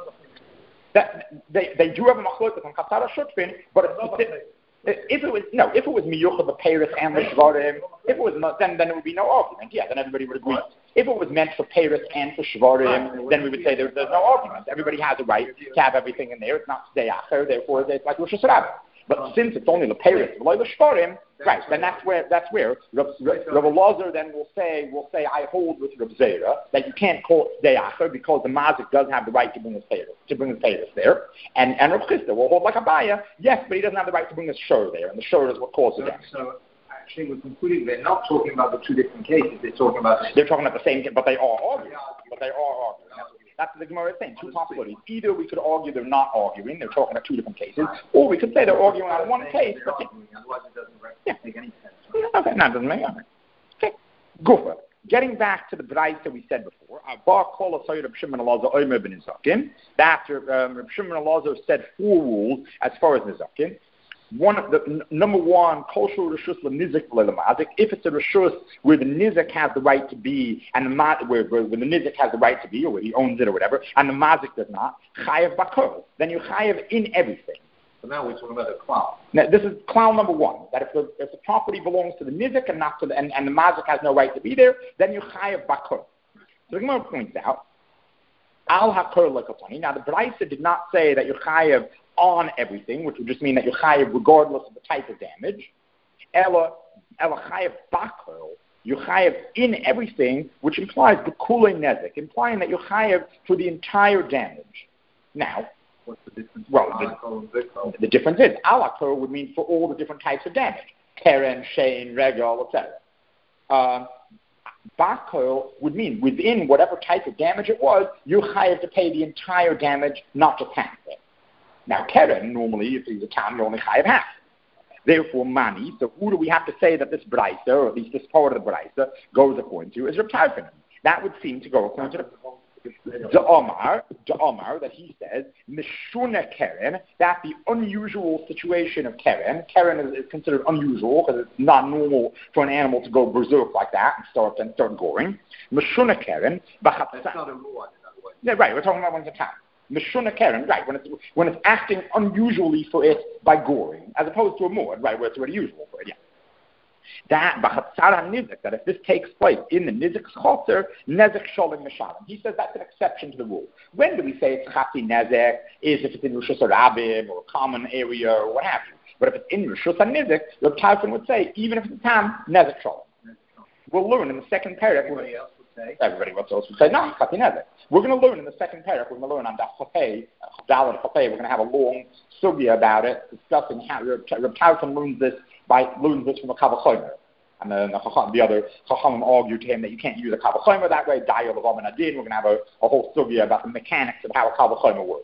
that they do have a machlokes on Chatzar Shutfin, but if it was miyucha the peiros and the shvarim, if it was not, then it would be no argument. Yeah, then everybody would agree. If it was meant for peiros and for shvarim, then we would say there's no argument. Everybody has a right to have everything in there. It's not sdei acher, therefore it's like Rosh Hashanah. But since it's only the peiros, the shvarim, right? Then that's where Reb Elazar then will say I hold with Reb Zera that you can't call it sdei acher because the mazik does have the right to bring his peiros there, and Reb Chisda will hold like Abaye, yes, but he doesn't have the right to bring his shor there, and the shor is what causes damage. So actually, we're concluding they're not talking about the two different cases. They're talking about the same, but they are arguing. That's what the Gemara is saying. Two possibilities. Either we could argue they're not arguing, they're talking about two different cases, or we could say they're arguing on one case. Otherwise it doesn't make any sense. Okay, no, it doesn't make sense. Okay, Gufa. Getting back to the Braisa that we said before, that Reb Shimon Elazar said 4 rules as far as Nizakin. Number one, kosher reshus l'nizik v'lemazik. If it's a reshus where the nizik has the right to be, and where the nizik has the right to be, or where he owns it or whatever, and the mazik does not, chayav bakol. Then you chayav in everything. So now we're talking about a klal. Now, this is klal number one, that if the property belongs to the nizik and not to the, and the mazik has no right to be there, then you chayav bakol. So the Gemara points out, al hakor lekatani. Now the Braisa did not say that you chayav on everything, which would just mean that you chayav regardless of the type of damage. Ela chayav bakol. You chayav in everything, which implies the kulei nezik, implying that you chayav for the entire damage. Now, what's the difference? Well, the difference is alakor would mean for all the different types of damage, keren, shein, regal, etc. Bakol would mean within whatever type of damage it was, you chayav to pay the entire damage, not just half of it. Now, keren, normally, if he's a tam, you only chayav half. Therefore, mani, so who do we have to say that this Braisa, or at least this part of the Braisa, goes according to, is Reb Tarfon. That would seem to go according to the Omar, that he says, Mishuna Keren, that the unusual situation of Keren is considered unusual because it's not normal for an animal to go berserk like that and start goring. Mishuna Keren, that's not a rule, in other words. Yeah, right, we're talking about when it's a time. Mishuna Keren, right, when it's acting unusually for it by goring, as opposed to a mord, right, where it's already usual for it, yeah. That if this takes place in the nizik's chotzer, nezek sholim mishalim. He says that's an exception to the rule. When do we say it's chati nezek? Is if it's in Rishus Harabim or a common area or what have you. But if it's in Rishus HaNizek, Reb Tarfon would say even if it's a tam, nezek sholim. We'll learn in the second paragraph. Everybody else would say no, chati nezek. We're going to learn in the second paragraph. We're going to learn on Daf Chafei, Dalet Chafei. We're going to have a long sugya about it, discussing how Reb Tarfon learns this from a Kavachomer. And then the other Chachamim argued to him that you can't use a Kavachomer that way. Dayel of Amen Adin. We're going to have a whole sugya about the mechanics of how a Kavachomer works.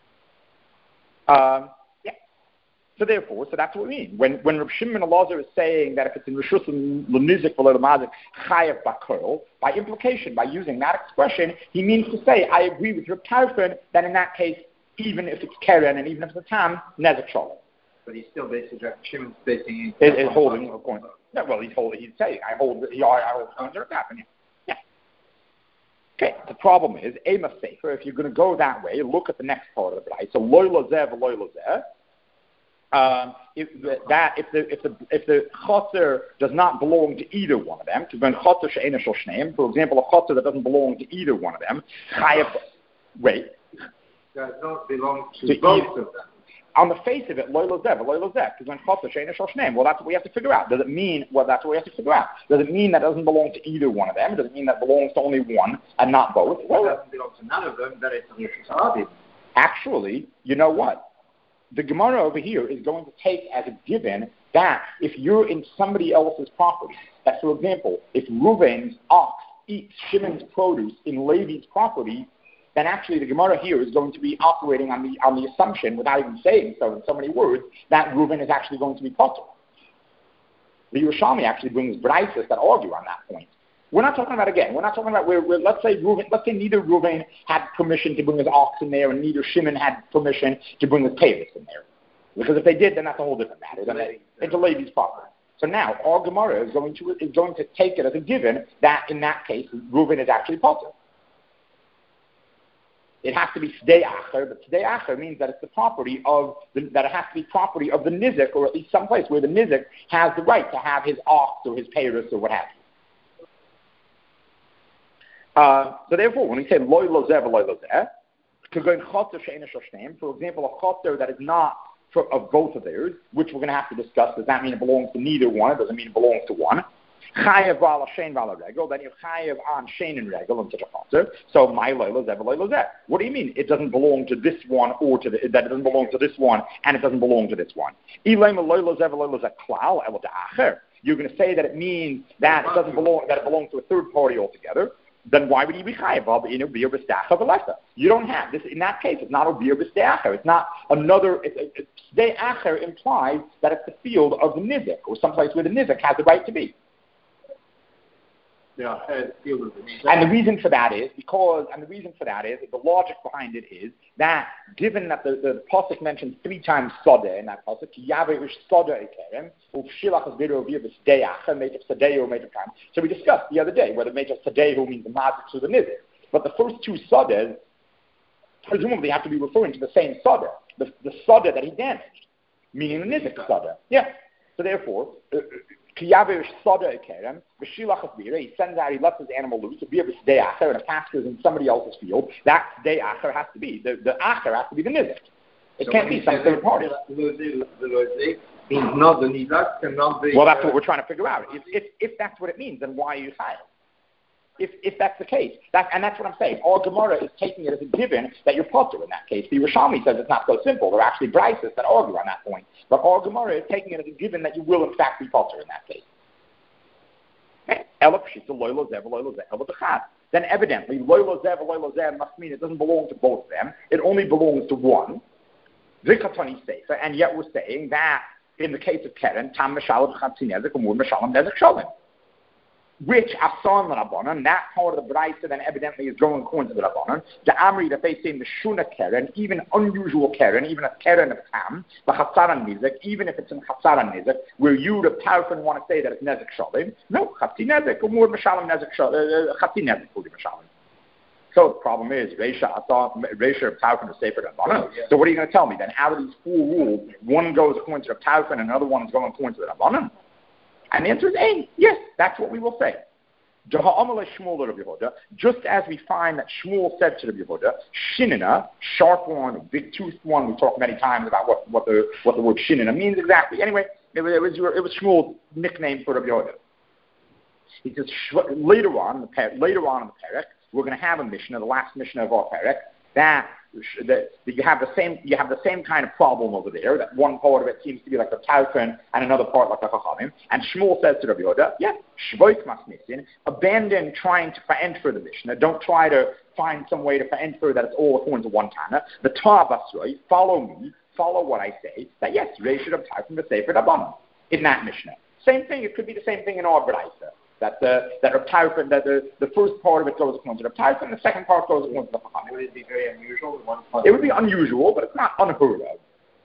So therefore, that's what we mean. When Reb Shimon Elazar is saying that if it's in Rishus l'nizik v'lo l'mazik chayav bakol, by implication, by using that expression, he means to say, I agree with Reb Tarfon that in that case, even if it's keren and even if it's a tam, nezek shalom. But he's still basically, Shimon's basically is holding a point. No, well, he's saying, I hold under that. Yeah. Okay, the problem is, Ema Sefer, if you're going to go that way, look at the next part of the Braisa. So, loy lazeh v'loy lazeh. If the chotzer does not belong to either one of them, to ben chotzer she'ena shel shneim, for example, a chotzer that doesn't belong to either one of them, chayav, does not belong to both of them. On the face of it, loy lazeh, because when chotzer she'ena shel shneim, well, that's what we have to figure out. Does it mean? Well, that's what we have to figure out. Does it mean that doesn't belong to either one of them? Does it mean that belongs to only one and not both? Well, it doesn't belong to none of them. That it's Rishus Harabim. Actually, you know what? The Gemara over here is going to take as a given that if you're in somebody else's property, that for example, if Reuven's ox eats Shimon's produce in Levi's property, then actually the Gemara here is going to be operating on the assumption, without even saying so in so many words, that Reuven is actually going to be potter. The Yerushalmi actually brings braisos that argue on that point. We're not talking about where let's say neither Reuven had permission to bring his ox in there, and neither Shimon had permission to bring his payers in there. Because if they did, then that's a whole different matter. Then it's a Levi's property. So now our Gemara is going to take it as a given that in that case Reuven is actually potter. It has to be tzedei acher, but tzedei acher means that it's the property that it has to be property of the nizik, or at least someplace where the nizik has the right to have his ox or his payers or what have you. So therefore, when we say loy lozeh v'loy lozeh, to go in chotzer she'ena shel shneim, for example, a chotzer that is not of both of theirs, which we're going to have to discuss, does that mean it belongs to neither one? It doesn't mean it belongs to one. Chayev v'ala shein v'ala regel, then you chayev on shein and regel in such a chotzer. So my loy lozeh v'loy lozeh. What do you mean? It doesn't belong to this one or that it doesn't belong to this one and it doesn't belong to this one. Ilay loy lozeh v'loy lozeh klal el da'acher. You're going to say that it means that it doesn't belong, that it belongs to a third party altogether. then why would he be chayav? You don't have this in that case. It's not a beer b'steacher. It's not another. B'steacher implies that it's the field of the nizik or someplace where the nizik has the right to be. Yeah, field of the nizik. And the reason for that is the logic behind it is that given that the pasuk mentions 3 times sadeh in that pasuk, yaverush sadeh ekerem uvshilach asbiru beer b'steacher meitiv sadeh or meitiv time. So we discussed the other day whether meitiv sadeh means the mazik or the nizik. But the first 2 sadehs presumably have to be referring to the same sadeh, the sadeh that he damaged, meaning the nizik sadeh. Yeah. So therefore, Kiyavish sadeh ekerem v'shilach asbiru. He sends out, he lets his animal loose. A beer b'steacher and it passes in somebody else's field. That day acher has to be the acher has to be the nizik. It can't be some third party. Means not the nizak and not the. Well, that's what we're trying to figure out. If that's what it means, then why are you chayav? If that's the case, that's what I'm saying. Our Gemara is taking it as a given that you're potter in that case. The Yerushalmi says it's not so simple. There are actually brises that argue on that point. But our Gemara is taking it as a given that you will in fact be potter in that case. Then evidently, loylo zev must mean it doesn't belong to both of them. It only belongs to one. And yet we're saying that in the case of Keren, tam meshalem chatzin nezek umur meshalem nezek shalom. Which asan l'Rabbanan, that part of the Braisa then evidently is drawing according to the Rabbanan. The Amri that they say in the Shuna Keren, even unusual Keren, even a Keren of Tam, the Chatzaran Nizek, even if it's in Chatzaran Nizek, where you, the Parafin, want to say that it's Nezek Shalim, no, Chatzi Nezek, Umur Meshalem Nezek Shalim, Chatzi Nezek, Udi Meshalem. So the problem is, Reisha Parafin is safer than Rabbanan. So what are you going to tell me then? Out of these 4 rules, one goes according to the Parafin and another one is going according to the Rabbanan? And the answer is A. Yes, that's what we will say. Just as we find that Shmuel said to Rabbi Yehuda, Shinina, sharp one, big toothed one. We talked many times about what the word Shinina means exactly. Anyway, it was Shmuel's nickname for Rabbi Yehuda. He says later on in the Perek, we're going to have a Mishnah, the last Mishnah of our Perek, that you have the same kind of problem over there. That one part of it seems to be like the Talfin and another part like the Chachamim. And Shmuel says to Rabbi Yehuda, Shvoik masnisin, abandon trying to enter the Mishnah. Don't try to find some way to enter that it's all according to one Tana. The Ta'avasroi, follow me, follow what I say. That yes, Reishad of Talfin the Sefer Rabbanan in that Mishnah. Same thing. It could be the same thing in our Braisa. That the first part of it goes according to the Tarif, and the second part goes according to the Chachamim. Would it be very unusual? It would be unusual, but it's not unheard of.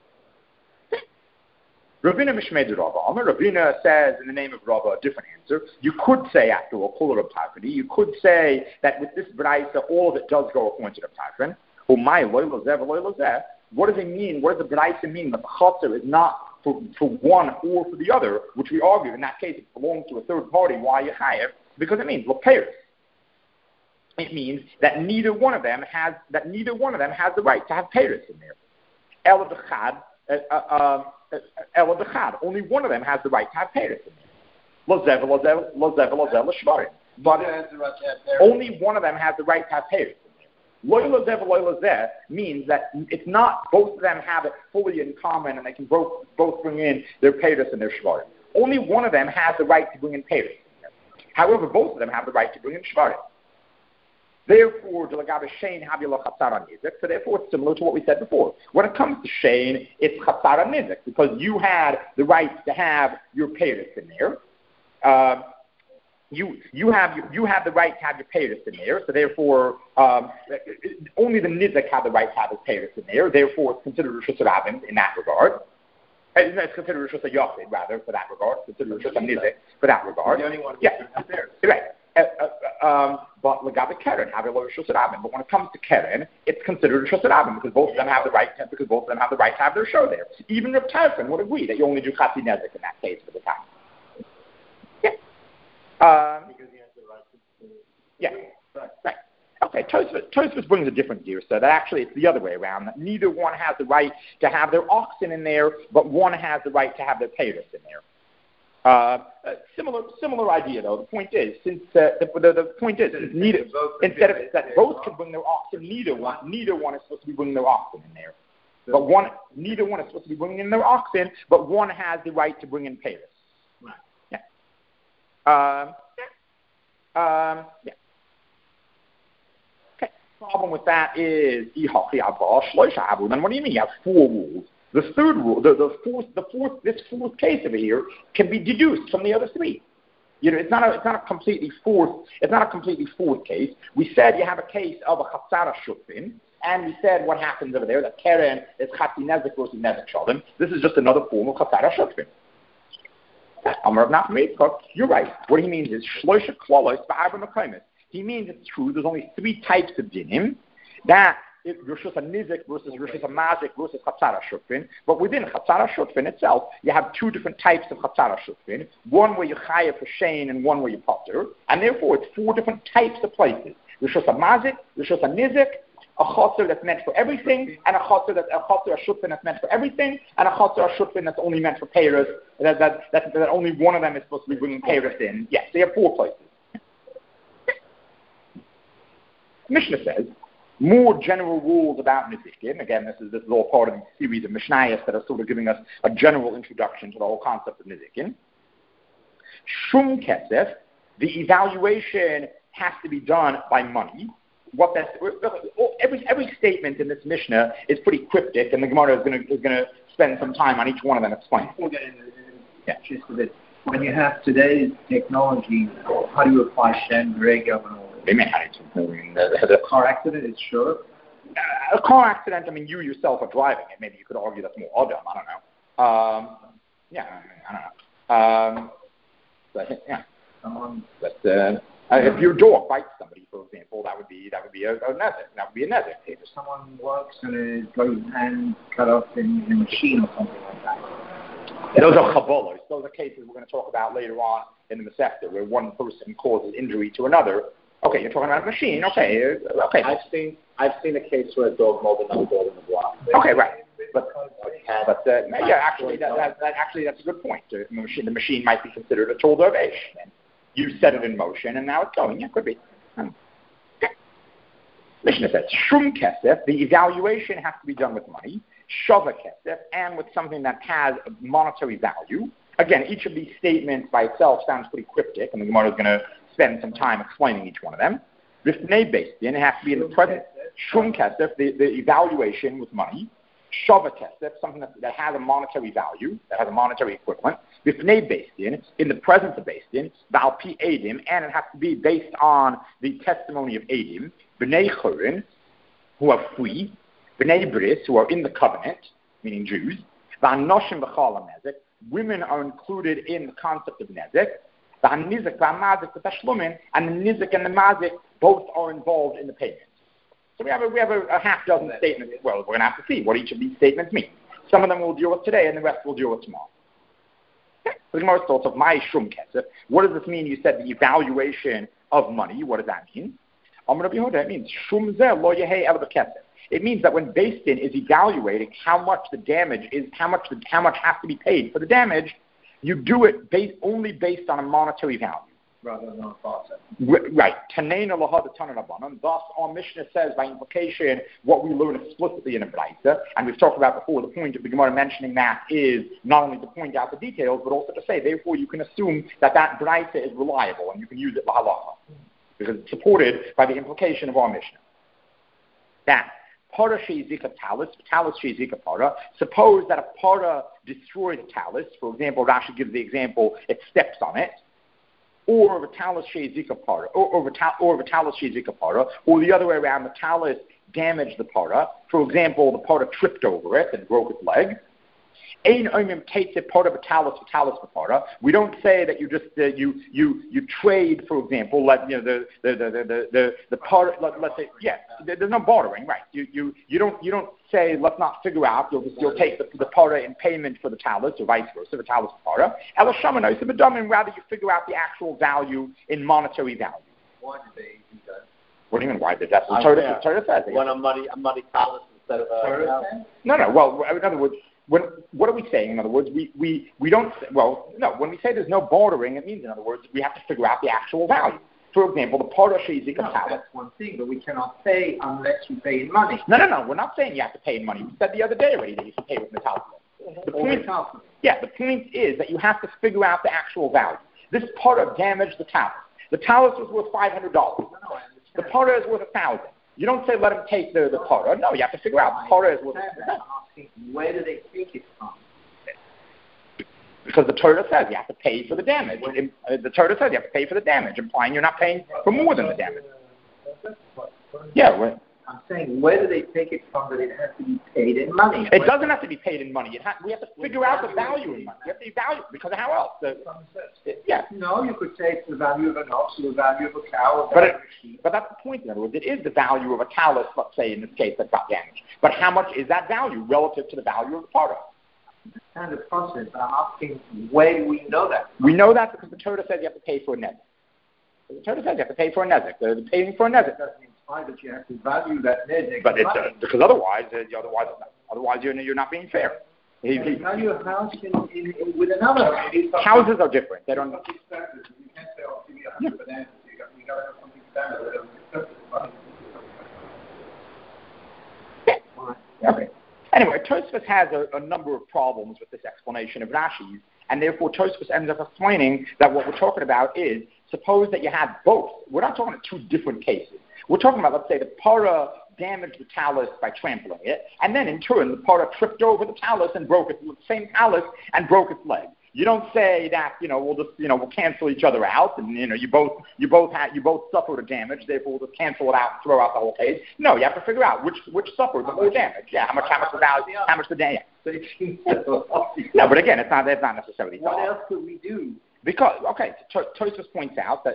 Ravina Mishmed Rava. Ravina says in the name of Rava a different answer. You could say, after all, Kular of Tarfini, you could say that with this Braisa, all of it does go according to the Tarfin. What does it mean? What does the Braisa mean that the Chatzar is not for one or for the other, which we argue in that case it belongs to a third party? Why you chayav? Because it means Laperis. It means that neither one of them has the right to have Paris in there. Ela Dechad. Only one of them has the right to have Paris in there. But only one of them has the right to have Paris. Loyla Zeh means that it's not both of them have it fully in common and they can both bring in their Peiros and their Shvarim. Only one of them has the right to bring in Peiros. However, both of them have the right to bring in Shvarim. Therefore, so therefore it's similar to what we said before. When it comes to Shane, it's Chatzara Nizik, because you had the right to have your Peiros in there. You have the right to have your Peiros in there, so therefore only the Nizik have the right to have his Peiros in there. Therefore, it's considered Rosh Hashanah in that regard. It's considered Rosh Hashanah rather for that regard. It's considered Rosh Hashanah for that regard. The only one who has Peiros. Right. But Lagabe Keren, Rosh Hashanah. But when it comes to Keren, it's considered Rosh Hashanah because both of them have the right to have their show there. Even Reb Tarfon would agree that you only do Chatzi Nezik in that case for the time. Because he has the right to. Yeah. Right. Okay. Tosfos brings a different view, so that actually it's the other way around. That neither one has the right to have their oxen in there, but one has the right to have their Peiros in there. Similar idea though. The point is, since the point is neither instead of that both can bring their oxen, neither one is supposed to be bringing their oxen in there. But neither one is supposed to be bringing in their oxen, but one has the right to bring in Peiros. Right. Yeah. problem with that is, then what do you mean you have 4 rules? The third rule, this fourth case over here can be deduced from the other 3. It's not a completely fourth case. We said you have a case of a chatzara shutfin, and we said what happens over there, that keren is chatzi nezik versus nezik shalom. This is just another form of chatzara shutfin. You're right. What he means is shloisha klolos ba'arba mekaymis. He means it's true. There's only 3 types of dinim. That is rishus nizik versus rishus mazik versus chatzara shutfin. But within chatzara shutfin itself, you have 2 different types of chatzara shutfin. One where you chayav for shein and one where you potter. And therefore, it's 4 different types of places. Rishus mazik, rishus nizik, a chotzer that's meant for everything, and a chotzer shutfin that's meant for everything, and a chotzer shutfin that's only meant for payers. That only one of them is supposed to be bringing payers in. Yes, they have 4 places. Mishnah says more general rules about nizikin. Again, this is all part of the series of Mishnayos that are sort of giving us a general introduction to the whole concept of nizikin. Shum kesef, the evaluation has to be done by money. Every statement in this Mishnah is pretty cryptic, and the Gemara is going to spend some time on each one of them explaining. Just a bit. When you have today's technology, how do you apply Shen, Rega, and all they may have a car accident, it's sure. A car accident, I mean, you yourself are driving it. Maybe you could argue that's more Adam. I don't know. I don't know. If your dog bites somebody, for example, that would be a nezek. That would be a nezek. If someone works and it goes hand cut off in a machine or something like that. Those are chabolos. Those are cases we're going to talk about later on in the Masechta, where one person causes injury to another. Okay, you're talking about a machine. Okay. I've seen a case where a dog mauled another dog in the block. Okay, right. Actually, that's a good point. The machine might be considered a tol dervesh. You set it in motion, and now it's going. Yeah, could be. Mishnah says, Shum kesef, the evaluation has to be done with money. Shava kesef, and with something that has a monetary value. Again, each of these statements by itself sounds pretty cryptic, and the Gemara is going to spend some time explaining each one of them. Rifnei based in, it has to be in the present. Shum kesef, the evaluation with money. Shava kesef, something that has a monetary value, that has a monetary equivalent. Rifnei based in the presence of based in, Valpi Edim, and it has to be based on the testimony of Edim, B'nei Churin, who are free, B'nei Bris, who are in the covenant, meaning Jews, V'anoshim B'chal HaNezek, women are included in the concept of Nezek, V'hanizek V'hamazik V'tashlumin, and the Nizek and the Mazik both are involved in the payment. So we have a half dozen statements. Well, we're going to have to see what each of these statements mean. Some of them we'll deal with today, and the rest we'll deal with tomorrow. The Gemara's thoughts of my shum kesef. What does this mean? You said the evaluation of money. What does that mean? It means shum zeh lo yehei el b'kesef. It means that when Beis Din is evaluating how much the damage is, how much has to be paid for the damage, you do it only based on a monetary value. Rather than a process. Right. Taneina lahad tananabanan. Thus, our Mishnah says by implication what we learn explicitly in a Braisa, and we've talked about before. The point of the Gemara mentioning that is not only to point out the details, but also to say, therefore, you can assume that Braisa is reliable and you can use it lahalacha because it's supported by the implication of our Mishnah. That para sheizika talis sheizika para. Suppose that a para destroys a talis. For example, Rashi gives the example: it steps on it. Or of a talus sheizika para, or the other way around, the talus damaged the para. For example, the para tripped over it and broke its leg. We don't say that you just you trade, for example, the para. Let's say, there's no bartering, right? You don't say let's not figure out. You'll take the para in payment for the talus, or vice versa, the talus para. Rather, you figure out the actual value in monetary value. Why did they do that? What do you mean? Why did that? The Torah says. Want a money talus instead of a. No. Well, in other words. What are we saying? In other words, we don't. Well, no. When we say there's no bartering, it means, in other words, we have to figure out the actual value. For example, the para sheizika talus. That's one thing, but we cannot pay unless you pay in money. No. We're not saying you have to pay in money. We said the other day already that you can pay with metallic. The point is that you have to figure out the actual value. This para damaged the talus. The talus was worth $500. The para is worth $1,000. You don't say let him take the parah. No, you have to figure out the parah is what it's I'm asking, where do they take it from? Because the Torah says you have to pay for the damage. The Torah says you have to pay for the damage, implying you're not paying for more than the damage. Yeah, I'm saying, where do they take it from that it has to be paid in money? It doesn't have to be paid in money. We have to figure out the value in money. You have to evaluate, because how else? No, you could say it's the value of an ox or the value of a cow. But that's the point, in other words. It is the value of a talus, let's say, in this case, that got damaged. But how much is that value relative to the value of the parah? And the process, but I'm asking, where do we know that? We know that because the Torah says you have to pay for a nezek. The Torah says you have to pay for a nezek. They're paying for a nezek. That imply that you have to value that nezek. But it's because otherwise you're not being fair. You value a house with another. Houses are different. They don't. You can't say, oh, give me 100 bananas. You got to have something standard. Okay. Anyway, Tosfos has a number of problems with this explanation of Rashi's, and therefore Tosfos ends up explaining that what we're talking about is, suppose that you had both. We're not talking about two different cases. We're talking about, let's say, the parah damaged the talus by trampling it, and then in turn the parah tripped over the talus and broke it, the same talus, and broke its leg. You don't say that, we'll cancel each other out, and you both suffered a damage, therefore we'll just cancel it out and throw out the whole case. No, you have to figure out which suffered the more damage. Yeah, how much the value, how much the damage. No, but again, it's not necessarily. What else could we do? Because Tosfos points out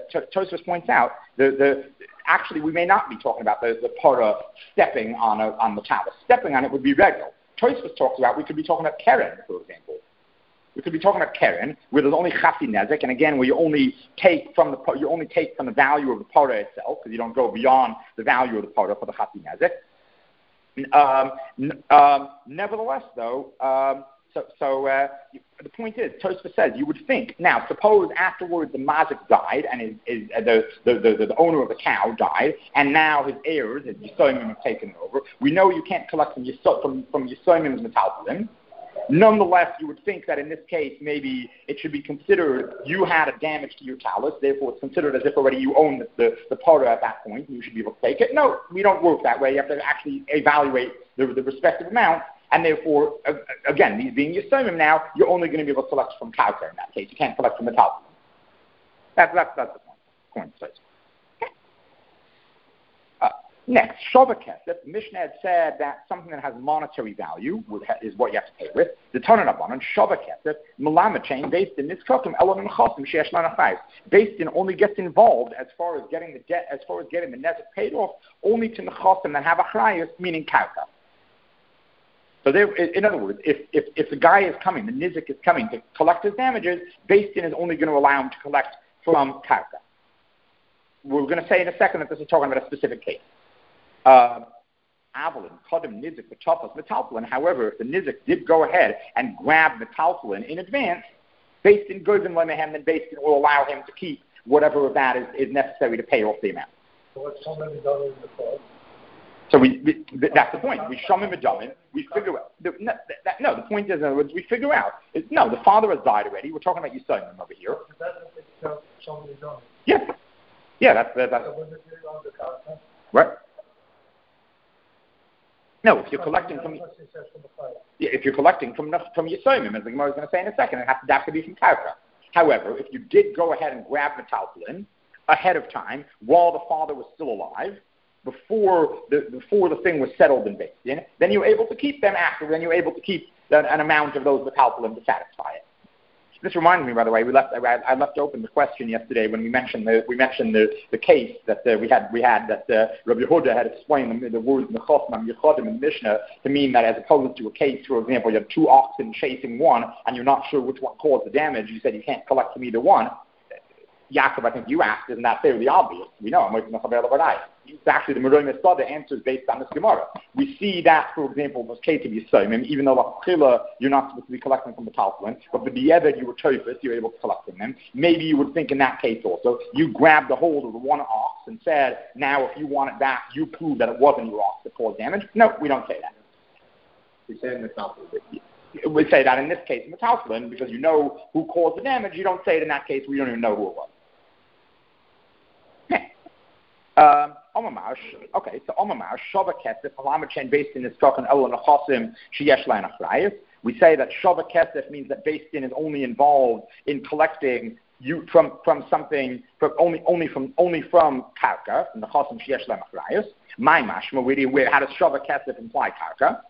actually we may not be talking about the parah stepping on the talus. Stepping on it would be regular. Tosfos talks about we could be talking about keren, for example. We could be talking about keren, where there's only chasi nezek, and again, where you only take from the value of the parah itself, because you don't go beyond the value of the parah for the chasi nezek. Nevertheless, though, the point is, Tosfos says you would think. Now, suppose afterwards the mazik died, and the owner of the cow died, and now his heirs, his yisoimim, have taken it over. We know you can't collect from yisoimim's metaltalin. Nonetheless, you would think that in this case, maybe it should be considered you had a damage to your talus, therefore it's considered as if already you own the parah at that point, and you should be able to take it. No, we don't work that way. You have to actually evaluate the respective amount, and therefore, again, these being your stomach now, you're only going to be able to collect from kauker in that case. You can't collect from the talus. That's the point. Next, Shova Kesef. The Mishnah had said that something that has monetary value is what you have to pay with. The Tanna Rabbanan, Shova Kesef, Malama chain, based in this custom, Elon Chasim, Sheesh Lanachais. Based in only gets involved as far as getting the debt, as far as getting the nezek paid off, only to Nechasim that have a chrayas, meaning kauka. So there, in other words, if the guy is coming, the nizik is coming to collect his damages, based in is only going to allow him to collect from kauka. We're going to say in a second that this is talking about a specific case. Avalin, Kodim, Nizik, Metaltalin. However, if the Nizik did go ahead and grab Metaltalin in advance, based in Goivin Lemehem, then based in will allow him to keep whatever of that is necessary to pay off the amount. So what's somebody done in the court? So that's the point. We shomim medamin. We figure out. No, the point is, in other words, we figure out. No, the father has died already. We're talking about Yisayim over here. Yeah, that's right. No, if you're collecting from Yisayim, as the Gemara is going to say in a second, it has to be from Kauka. However, if you did go ahead and grab Metaltalin ahead of time, while the father was still alive, before the thing was settled in Beis Din, then you're able to keep them after. Then you're able to keep an amount of those Metaltalin to satisfy it. This reminds me, by the way, I left open the question yesterday when we mentioned the case that we had that Rabbi Yehuda had explained the words Mechosim Yechodim in the Mishnah to mean that as opposed to a case, for example, you have two oxen chasing one and you're not sure which one caused the damage. You said you can't collect from either one. Yaakov, I think you asked, isn't that fairly obvious? We know. It's actually the Meroim Esada answers based on this Gemara. We see that, for example, was case of Yisayim, even though you're not supposed to be collecting from the Talflin, but with the Eved you were Tofus, you're able to collect from them. Maybe you would think in that case also, you grabbed the hold of the one ox and said, now if you want it back, you prove that it wasn't your ox that caused damage. No, we don't say that. We say in the Talflin. We say that in this case in the Talflin, because you know who caused the damage. You don't say it in that case where you don't even know who it was. Okay, so Omamar, Shava Kesef, Alamed Chen based in Iskach and Elo Nechasim, Sheyesh Lain Achrayus. We say that Shava Kesef means that based in is only involved in collecting you from something only from karka, from the Chasim Sheyesh Lain Achrayus. My mashma, where how does Shava Kesef imply karka?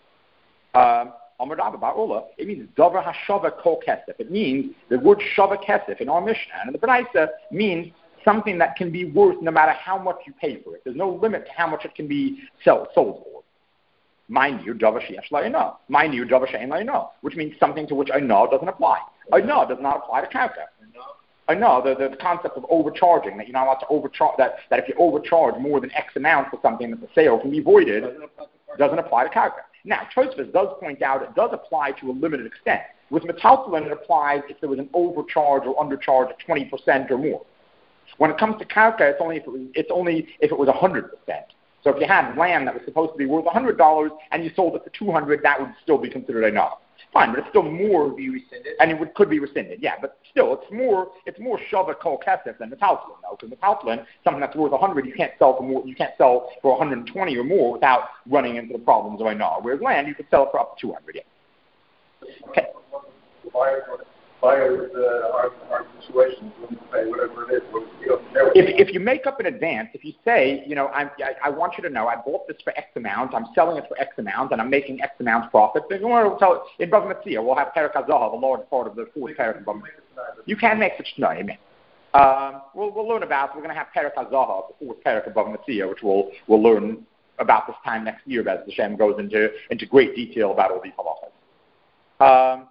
It means Dover Hashava Kol Kesef. It means the word Shava Kesef in our Mishnah and in the Braisa means something that can be worth no matter how much you pay for it. There's no limit to how much it can be sold for. Mind you, Dover Sheyesh La'ino. Mind you, Dover She'en La'ino, which means something to which Aino doesn't apply. Aino does not apply to karka. Aino, the concept of overcharging, that you're not allowed to overcharge, that if you overcharge more than X amount for something that the sale can be voided, doesn't apply to karka. Now, Tosfos does point out it does apply to a limited extent. With metaltalin, it applies if there was an overcharge or undercharge of 20% or more. When it comes to karka, it's only if it was 100%. So if you had land that was supposed to be worth $100 and you sold it for $200, that would still be considered enough. Fine, but it's still more be rescinded, and it could be rescinded. Yeah, but still, it's more Shava Kol Kesef than metaltalin, though, because metaltalin, something that's worth 100, you can't sell for more. You can't sell for 120 or more without running into the problems of Aina. Whereas land, you could sell it for up to 200. Yeah. Okay. Buyers are situations when you pay whatever it is. If you make up in advance, if you say, I want you to know I bought this for X amount, I'm selling it for X amount, and I'm making X amount profit, then we'll tell it in Bava Metzia, we'll have Perek HaZahav, the large part of the fourth Perek of Bava Metzia. You can make such no, amen. We'll learn about. We're going to have Perek HaZahav, the fourth Perek of Bava Metzia, which we'll learn about this time next year as the Shem goes into great detail about all these halachas.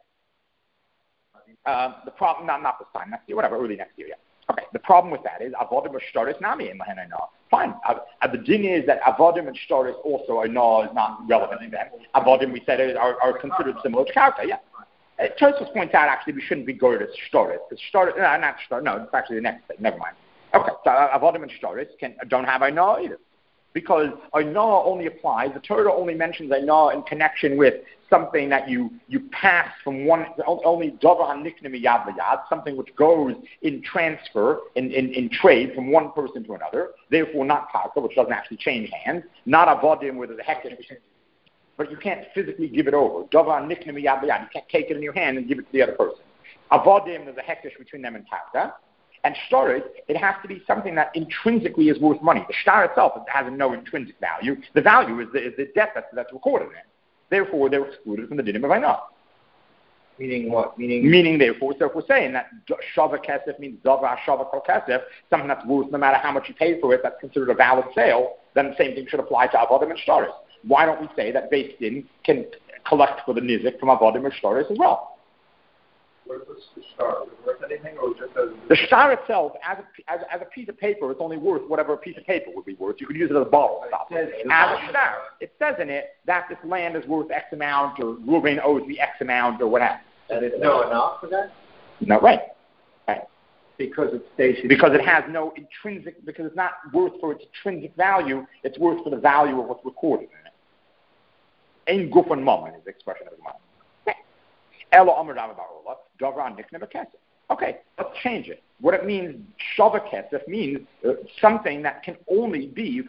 The problem, not this time, next year, whatever, early next year, yeah. Okay, the problem with that is avodim or shtaris nami in lahen aina. Fine. The din is that avodim and shtaris also aina is not relevant to them. Avodim, we said, are considered similar to karka, yeah. Tosfos points out, actually, we shouldn't be good at shtaris, because shtaris, not shtaris, no, it's actually the next thing, never mind. Okay, so avodim and shtaris don't have aina either. Because aina only applies, the Torah only mentions aina in connection with something that you pass from one, only davar hanikna miyad liyad, something which goes in transfer, in trade from one person to another, therefore not karka, which doesn't actually change hands, not avodim where there's a hektish, but you can't physically give it over. Davar hanikna miyad liyad, you can't take it in your hand and give it to the other person. Avodim, there's a hektish between them and karka. And shtaris, it has to be something that intrinsically is worth money. The shtar itself has no intrinsic value. The value is the debt that's recorded in it. Therefore, they're excluded from the dinim of Aina. Meaning what? Meaning, therefore, so if we're saying that Shava Kesef means Davar Shava Kol Kesef, something that's worth no matter how much you pay for it, that's considered a valid sale, then the same thing should apply to Avodim and Shtaris. Why don't we say that Beis Din can collect for the Nizik from Avodim and Shtaris as well? What is the shtar? Is it worth anything, or just as the shtar itself, as a piece of paper, it's only worth whatever a piece of paper would be worth. You could use it as a bottle. As a shtar, it says in it that this land is worth X amount, or Reuben owes me X amount, or what have you. And it's no enough for that? No, right. Because it's stationary. Because it has no intrinsic, because it's not worth for its intrinsic value, it's worth for the value of what's recorded in it. Ein gufan moment is the expression of the mind. Okay, let's change it. What it means, Shava Kesef means something that can only be,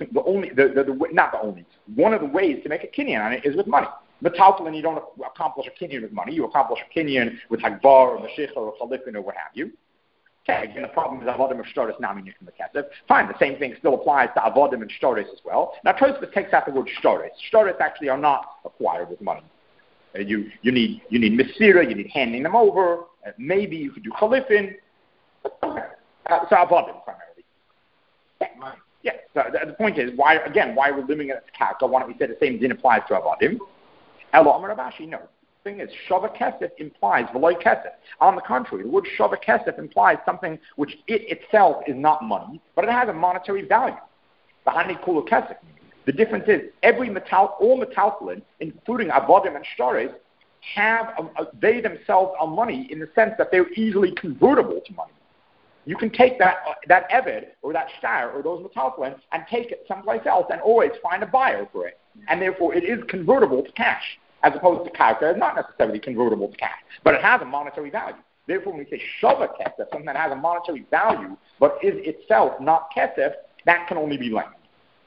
one of the ways to make a kinyan on it is with money. Metaltalin, you don't accomplish a kinyan with money, you accomplish a kinyan with Hagbar or Mashiach or Chalifin or what have you. Okay, again, the problem is Avodim or Shtaris Nami Nichim Kesef. Fine, the same thing still applies to Avodim and Shtaris as well. Now, Tosfos takes out the word Shtaris. Shtaris actually are not acquired with money. You need Mesira, you need handing them over. Maybe you could do Chalifin. So Avodim primarily. Yeah. So the point is, why we're limiting it to karka? Why don't we say the same din applies to Avodim? Elo Amar Rabashi, no. The thing is, Shava Kesef implies V'loi Kesef. On the contrary, the word Shava Kesef implies something which it itself is not money, but it has a monetary value. V'hani Kulu Kesef. The difference is all metaltalin, including avodim and shtaris, they themselves are money in the sense that they're easily convertible to money. You can take that eved or that shtar or those metaltalin and take it someplace else and always find a buyer for it, and therefore it is convertible to cash, as opposed to karka is not necessarily convertible to cash, but it has a monetary value. Therefore, when we say shava kesef, something that has a monetary value but is itself not kesef, That can only be land.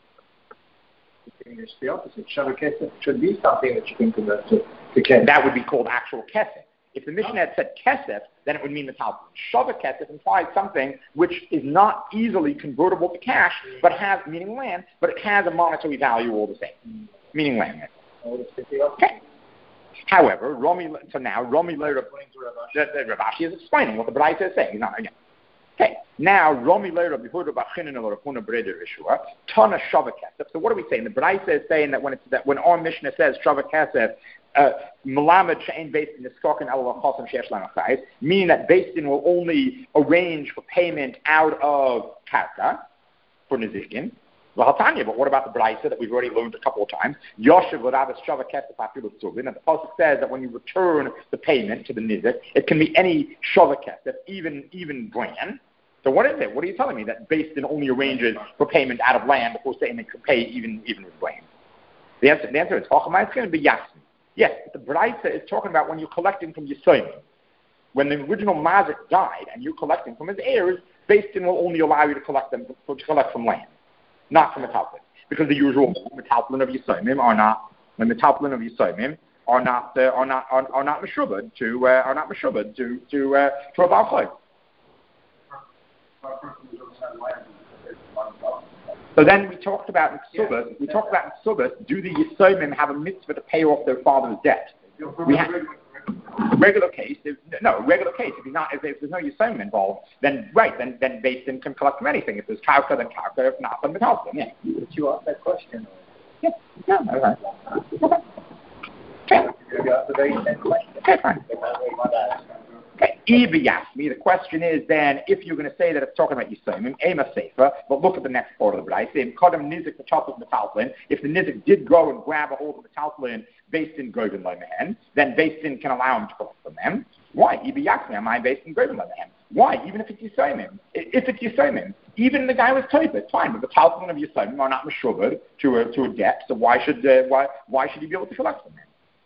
It's the opposite. Shava Kesef should be something that you can convert to Kesef. That would be called actual Kesef. If the Mishnah had said Kesef, then it would mean metaltalin. Shava Kesef implies something which is not easily convertible to cash, but has, meaning land, but it has a monetary value all the same, meaning land. Okay. However, Rami later, Ravashi is explaining what the Braisa is saying. Okay. Now, Rami later, Tana Shava Kesef. So what are we saying? The Braisa is saying that when our Mishnah says Shava Kesef, Melamed she'ein Beis Din niskokin ela l'chasim sheyesh lהם achayis, meaning that Beis Din will only arrange for payment out of karka for nizikin. But what about the Braisa that we've already learned a couple of times? Yoshev l'rabas Shava Kesef afilu tzuvin, and the pasuk says that when you return the payment to the nizik, it can be any Shava Kesef, even grain. So what is it? What are you telling me? That Beis Din only arranges for payment out of land before saying they can pay even with grain? The answer is it's going to be Yasmi. Yes, but the Braisa is talking about when you're collecting from Yisrael. When the original Mazik died and you're collecting from his heirs, Beis Din will only allow you to collect from land, not from metaltalin, because the usual metaltalin of Yisrael are not meshubad to a Baal Chai. So then we talked about in Ksubas, do the Yisomim have a mitzvah to pay off their father's debt? We have regular case. If there's no Yisomim involved, then Beis Din can collect from anything. If there's karka, then karka. If not, then metaltalin. Yeah. But you asked that question. Yeah. Okay. Okay, fine. The question is then, if you're going to say that it's talking about Yisomim, Ema Sefer, but look at the next part of the Braisa. If the Nizik did go and grab a hold of the metaltalin, Beis Din Goven Lehen, then Beis Din can allow him to collect from them. Why? Beis Din Goven Lehen. Why? Even if it's Yisomim. If it's Yisomim, even the guy was Topet, fine, but the metaltalin of Yisomim are not meshubad to a debt, so why should he be able to collect from them?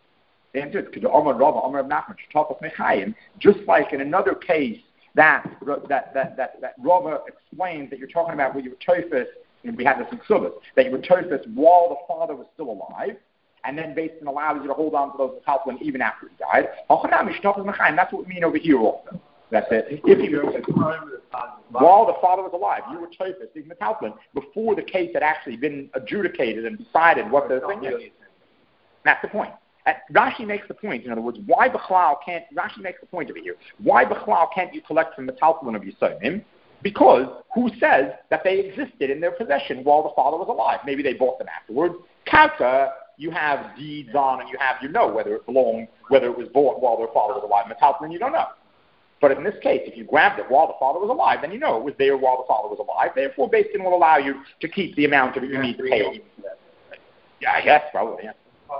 Just like in another case that Rava explains that you're talking about where you were Tofus, and we had this in Ksubas, that you were Tofus while the father was still alive, and then Beis Din allowed you to hold on to those metaltalin even after he died. That's what we mean over here also. That's it. While the father was alive, you were Tofus, even metaltalin, before the case had actually been adjudicated and decided what the thing is. That's the point. Rashi makes the point, in other words, why Rashi makes the point over here, why Bechlal can't you collect from the metaltalin of Yisomim? Because who says that they existed in their possession while the father was alive? Maybe they bought them afterwards. Karka, you have deeds on, and you know whether it belonged, whether it was bought while their father was alive. Metaltalin, you don't know. But in this case, if you grabbed it while the father was alive, then you know it was there while the father was alive. Therefore, Beis Din will allow you to keep the amount of it you need to pay him. Yeah, I guess, probably, yeah.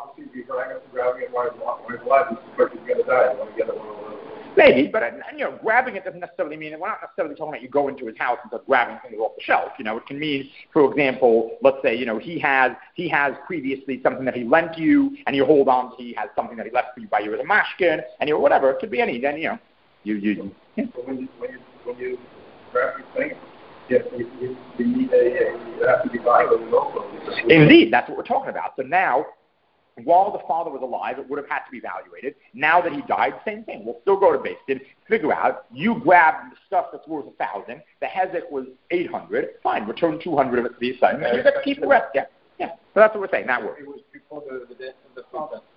Maybe, but grabbing it doesn't necessarily mean, we're not necessarily talking about you go into his house and start grabbing things off the shelf. It can mean, for example, let's say, he has previously something that he lent you, and you hold on to, he has something that he left for you by you as a mashkin, and whatever, it could be any, then, Yeah. When you grab your thing, you have to be buying those also. Indeed, that's what we're talking about. So now, while the father was alive, it would have had to be evaluated. Now that he died, same thing. We'll still go to Beis Din, figure out, you grab the stuff that's worth 1,000, the hezek was 800, fine, return 200 of it to the assignment, and you got to keep the rest. Yeah. So that's what we're saying, that works. It was before the death of the father.